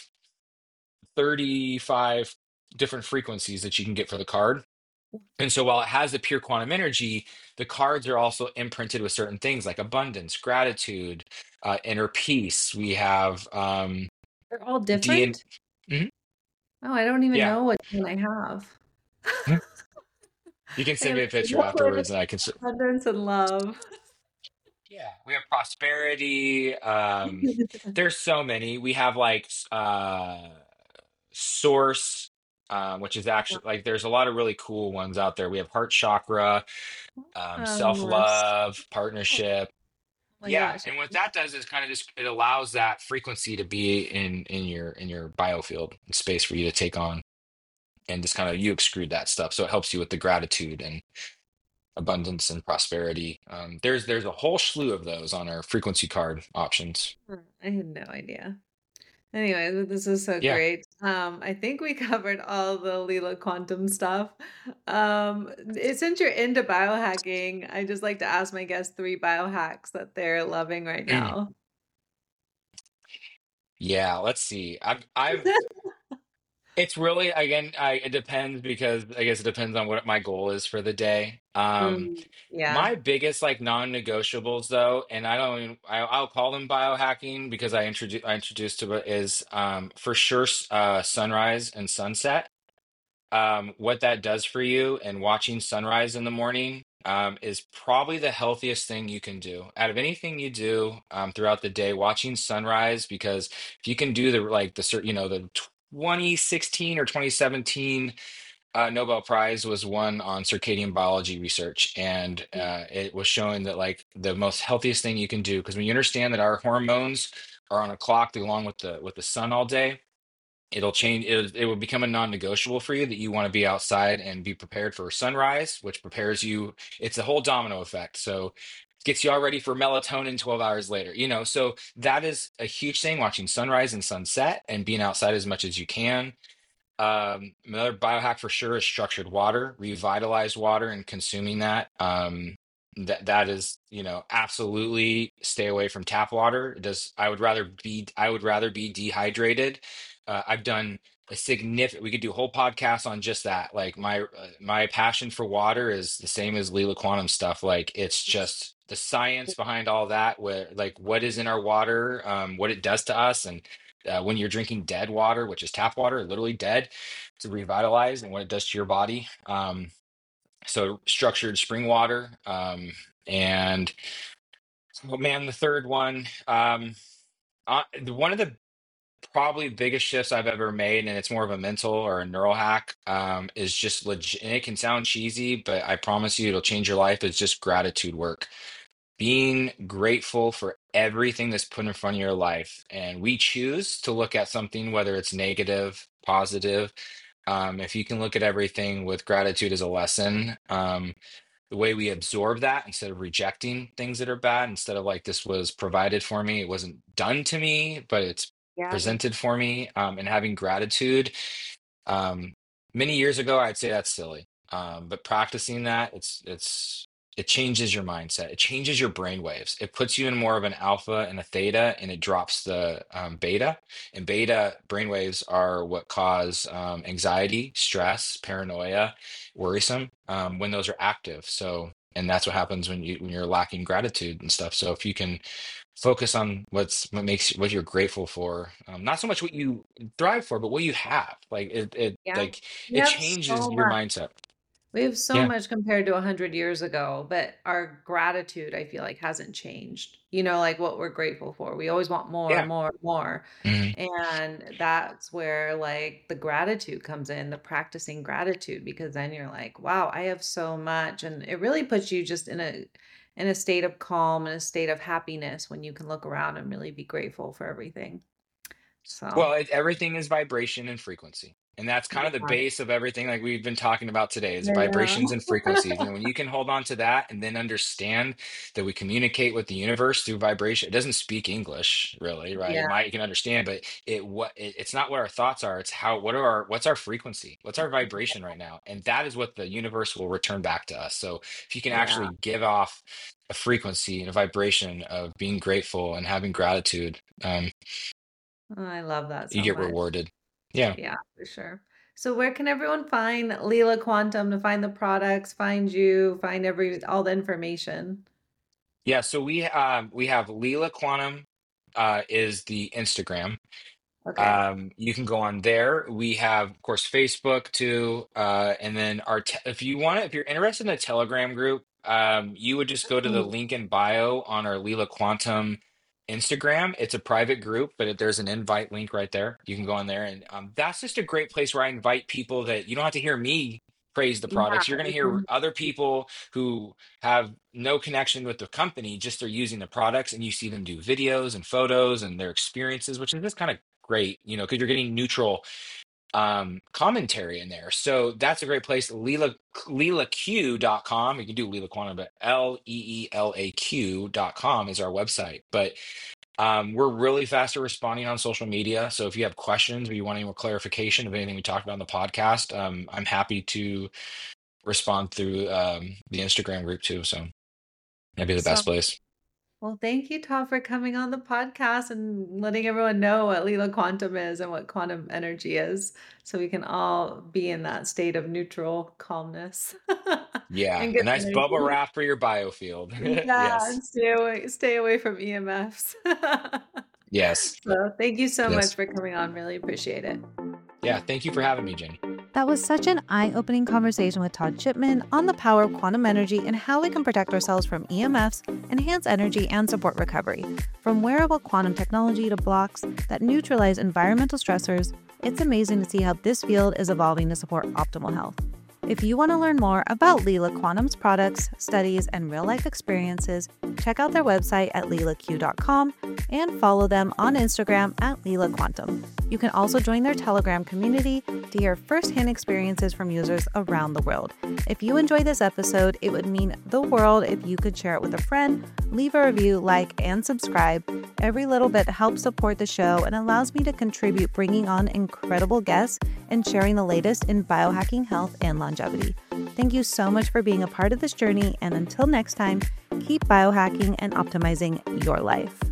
35 different frequencies that you can get for the card. And so while it has the pure quantum energy, the cards are also imprinted with certain things like abundance, gratitude, inner peace. We have They're all DN. different? Mhm. Oh, I don't even Yeah. know which one I have. Mhm. You can I send have me a picture liquid, afterwards and I can. abundance, and love. Yeah, we have prosperity. There's so many. We have like source, which is actually like there's a lot of really cool ones out there. We have heart chakra, Yes. self-love, Oh partnership. my Yeah, gosh. and what that does is kind of just it allows that frequency to be in your biofield space for you to take on and just kind of you exclude that stuff. So it helps you with the gratitude and abundance and prosperity. There's a whole slew of those on our frequency card options. I had no idea. Anyways, this is so Yeah. great. I think we covered all the Leela quantum stuff. Since you're into biohacking, I just like to ask my guests three biohacks that they're loving right Mm. now. Yeah, let's see. I've it's really again it depends because I guess it depends on what my goal is for the day. Yeah. My biggest like non-negotiables though, and I don't even, I'll call them biohacking because I introduced to it is for sure sunrise and sunset. What that does for you and watching sunrise in the morning is probably the healthiest thing you can do out of anything you do throughout the day. Watching sunrise because if you can do the 2016 or 2017 Nobel Prize was won on circadian biology research, and it was showing that like the most healthiest thing you can do because when you understand that our hormones are on a clock along with the sun all day, it'll change it will become a non-negotiable for you that you want to be outside and be prepared for sunrise, which prepares you. It's a whole domino effect, so gets you all ready for melatonin 12 hours later, so that is a huge thing, watching sunrise and sunset and being outside as much as you can. Another biohack for sure is structured water, revitalized water, and consuming that. That is, absolutely stay away from tap water. It does. I would rather be dehydrated. I've done a significant. We could do a whole podcast on just that. Like my passion for water is the same as Leela Quantum stuff. Like it's just the science behind all that. Where like what is in our water, what it does to us, and when you're drinking dead water, which is tap water, literally dead, to revitalize and what it does to your body. So structured spring water. And oh man, the third one, one of the probably biggest shifts I've ever made, and it's more of a mental or a neural hack, is just legit. And it can sound cheesy, but I promise you it'll change your life. It's just gratitude work. being grateful for everything that's put in front of your life. And we choose to look at something, whether it's negative, positive. If you can look at everything with gratitude as a lesson, the way we absorb that instead of rejecting things that are bad, instead of like, this was provided for me, it wasn't done to me, but it's Yeah. presented for me, and having gratitude. um, Many years ago, I'd say that's silly. But practicing that, it changes your mindset. It changes your brain waves. It puts you in more of an alpha and a theta, and it drops the beta. And beta brainwaves are what cause anxiety, stress, paranoia, worrisome, when those are active. So, and that's what happens when you're lacking gratitude and stuff. So if you can focus on what you're grateful for, not so much what you thrive for, but what you have. Like Yeah. like We it have changes so your much. mindset. We have so Yeah, much compared to 100 years ago, but our gratitude, I feel like, hasn't changed. Like what we're grateful for. We always want more, yeah. more, more. Mhm. And that's where like the gratitude comes in, the practicing gratitude, because then you're like, wow, I have so much. And it really puts you just in a state of calm and a state of happiness when you can look around and really be grateful for everything. So Well, everything is vibration and frequency. And that's kind of the yeah, base of everything like we've been talking about today is I vibrations know. and frequencies. When you can hold on to that and then understand that we communicate with the universe through vibration. It doesn't speak English really, right? Yeah, You can understand, but it's not what our thoughts are. It's what's our frequency? What's our vibration right now? And that is what the universe will return back to us. So if you can yeah. actually give off a frequency and a vibration of being grateful and having gratitude, Oh, I love that you so get much. rewarded. Yeah. Yeah, for sure. So where can everyone find Leela Quantum to find the products, find you, find all the information? Yeah, so we have Leela Quantum is the Instagram. Okay. You can go on there. We have, of course, Facebook too. And then if you're interested in a Telegram group, you would just go to the Mm, link in bio on our Leela Quantum Instagram. It's a private group, but there's an invite link right there. You can go on there, and that's just a great place where I invite people that you don't have to hear me praise the yeah, products. You're going to you hear can- other people who have no connection with the company, just they're using the products, and you see them do videos and photos and their experiences, which is just kind of great, because you're getting neutral commentary in there. So that's a great place. LeelaQ.com. You can do Leela Quantum, but LEELAQ.com is our website. But we're really fast at responding on social media. So if you have questions or you want any more clarification of anything we talked about in the podcast, I'm happy to respond through the Instagram group too. So that'd be the best So, place. well, thank you, Tom, for coming on the podcast and letting everyone know what Leela Quantum is and what quantum energy is, so we can all be in that state of neutral calmness Yeah, and a good nice bubble energy. wrap for your biofield. Yeah, Yes. and stay away from EMFs. Yes. So thank you so much Yes. for coming on. Really appreciate it. Yeah. Thank you for having me, Jenny. That was such an eye-opening conversation with Todd Shipman on the power of quantum energy and how we can protect ourselves from EMFs, enhance energy, and support recovery. From wearable quantum technology to blocks that neutralize environmental stressors, it's amazing to see how this field is evolving to support optimal health. If you want to learn more about Leela Quantum's products, studies, and real-life experiences, check out their website at leelaq.com and follow them on Instagram at Leela Quantum. You can also join their Telegram community to hear firsthand experiences from users around the world. If you enjoyed this episode, it would mean the world if you could share it with a friend, leave a review, like, and subscribe. Every little bit helps support the show and allows me to contribute bringing on incredible guests and sharing the latest in biohacking, health, and longevity. Thank you so much for being a part of this journey, and until next time, keep biohacking and optimizing your life.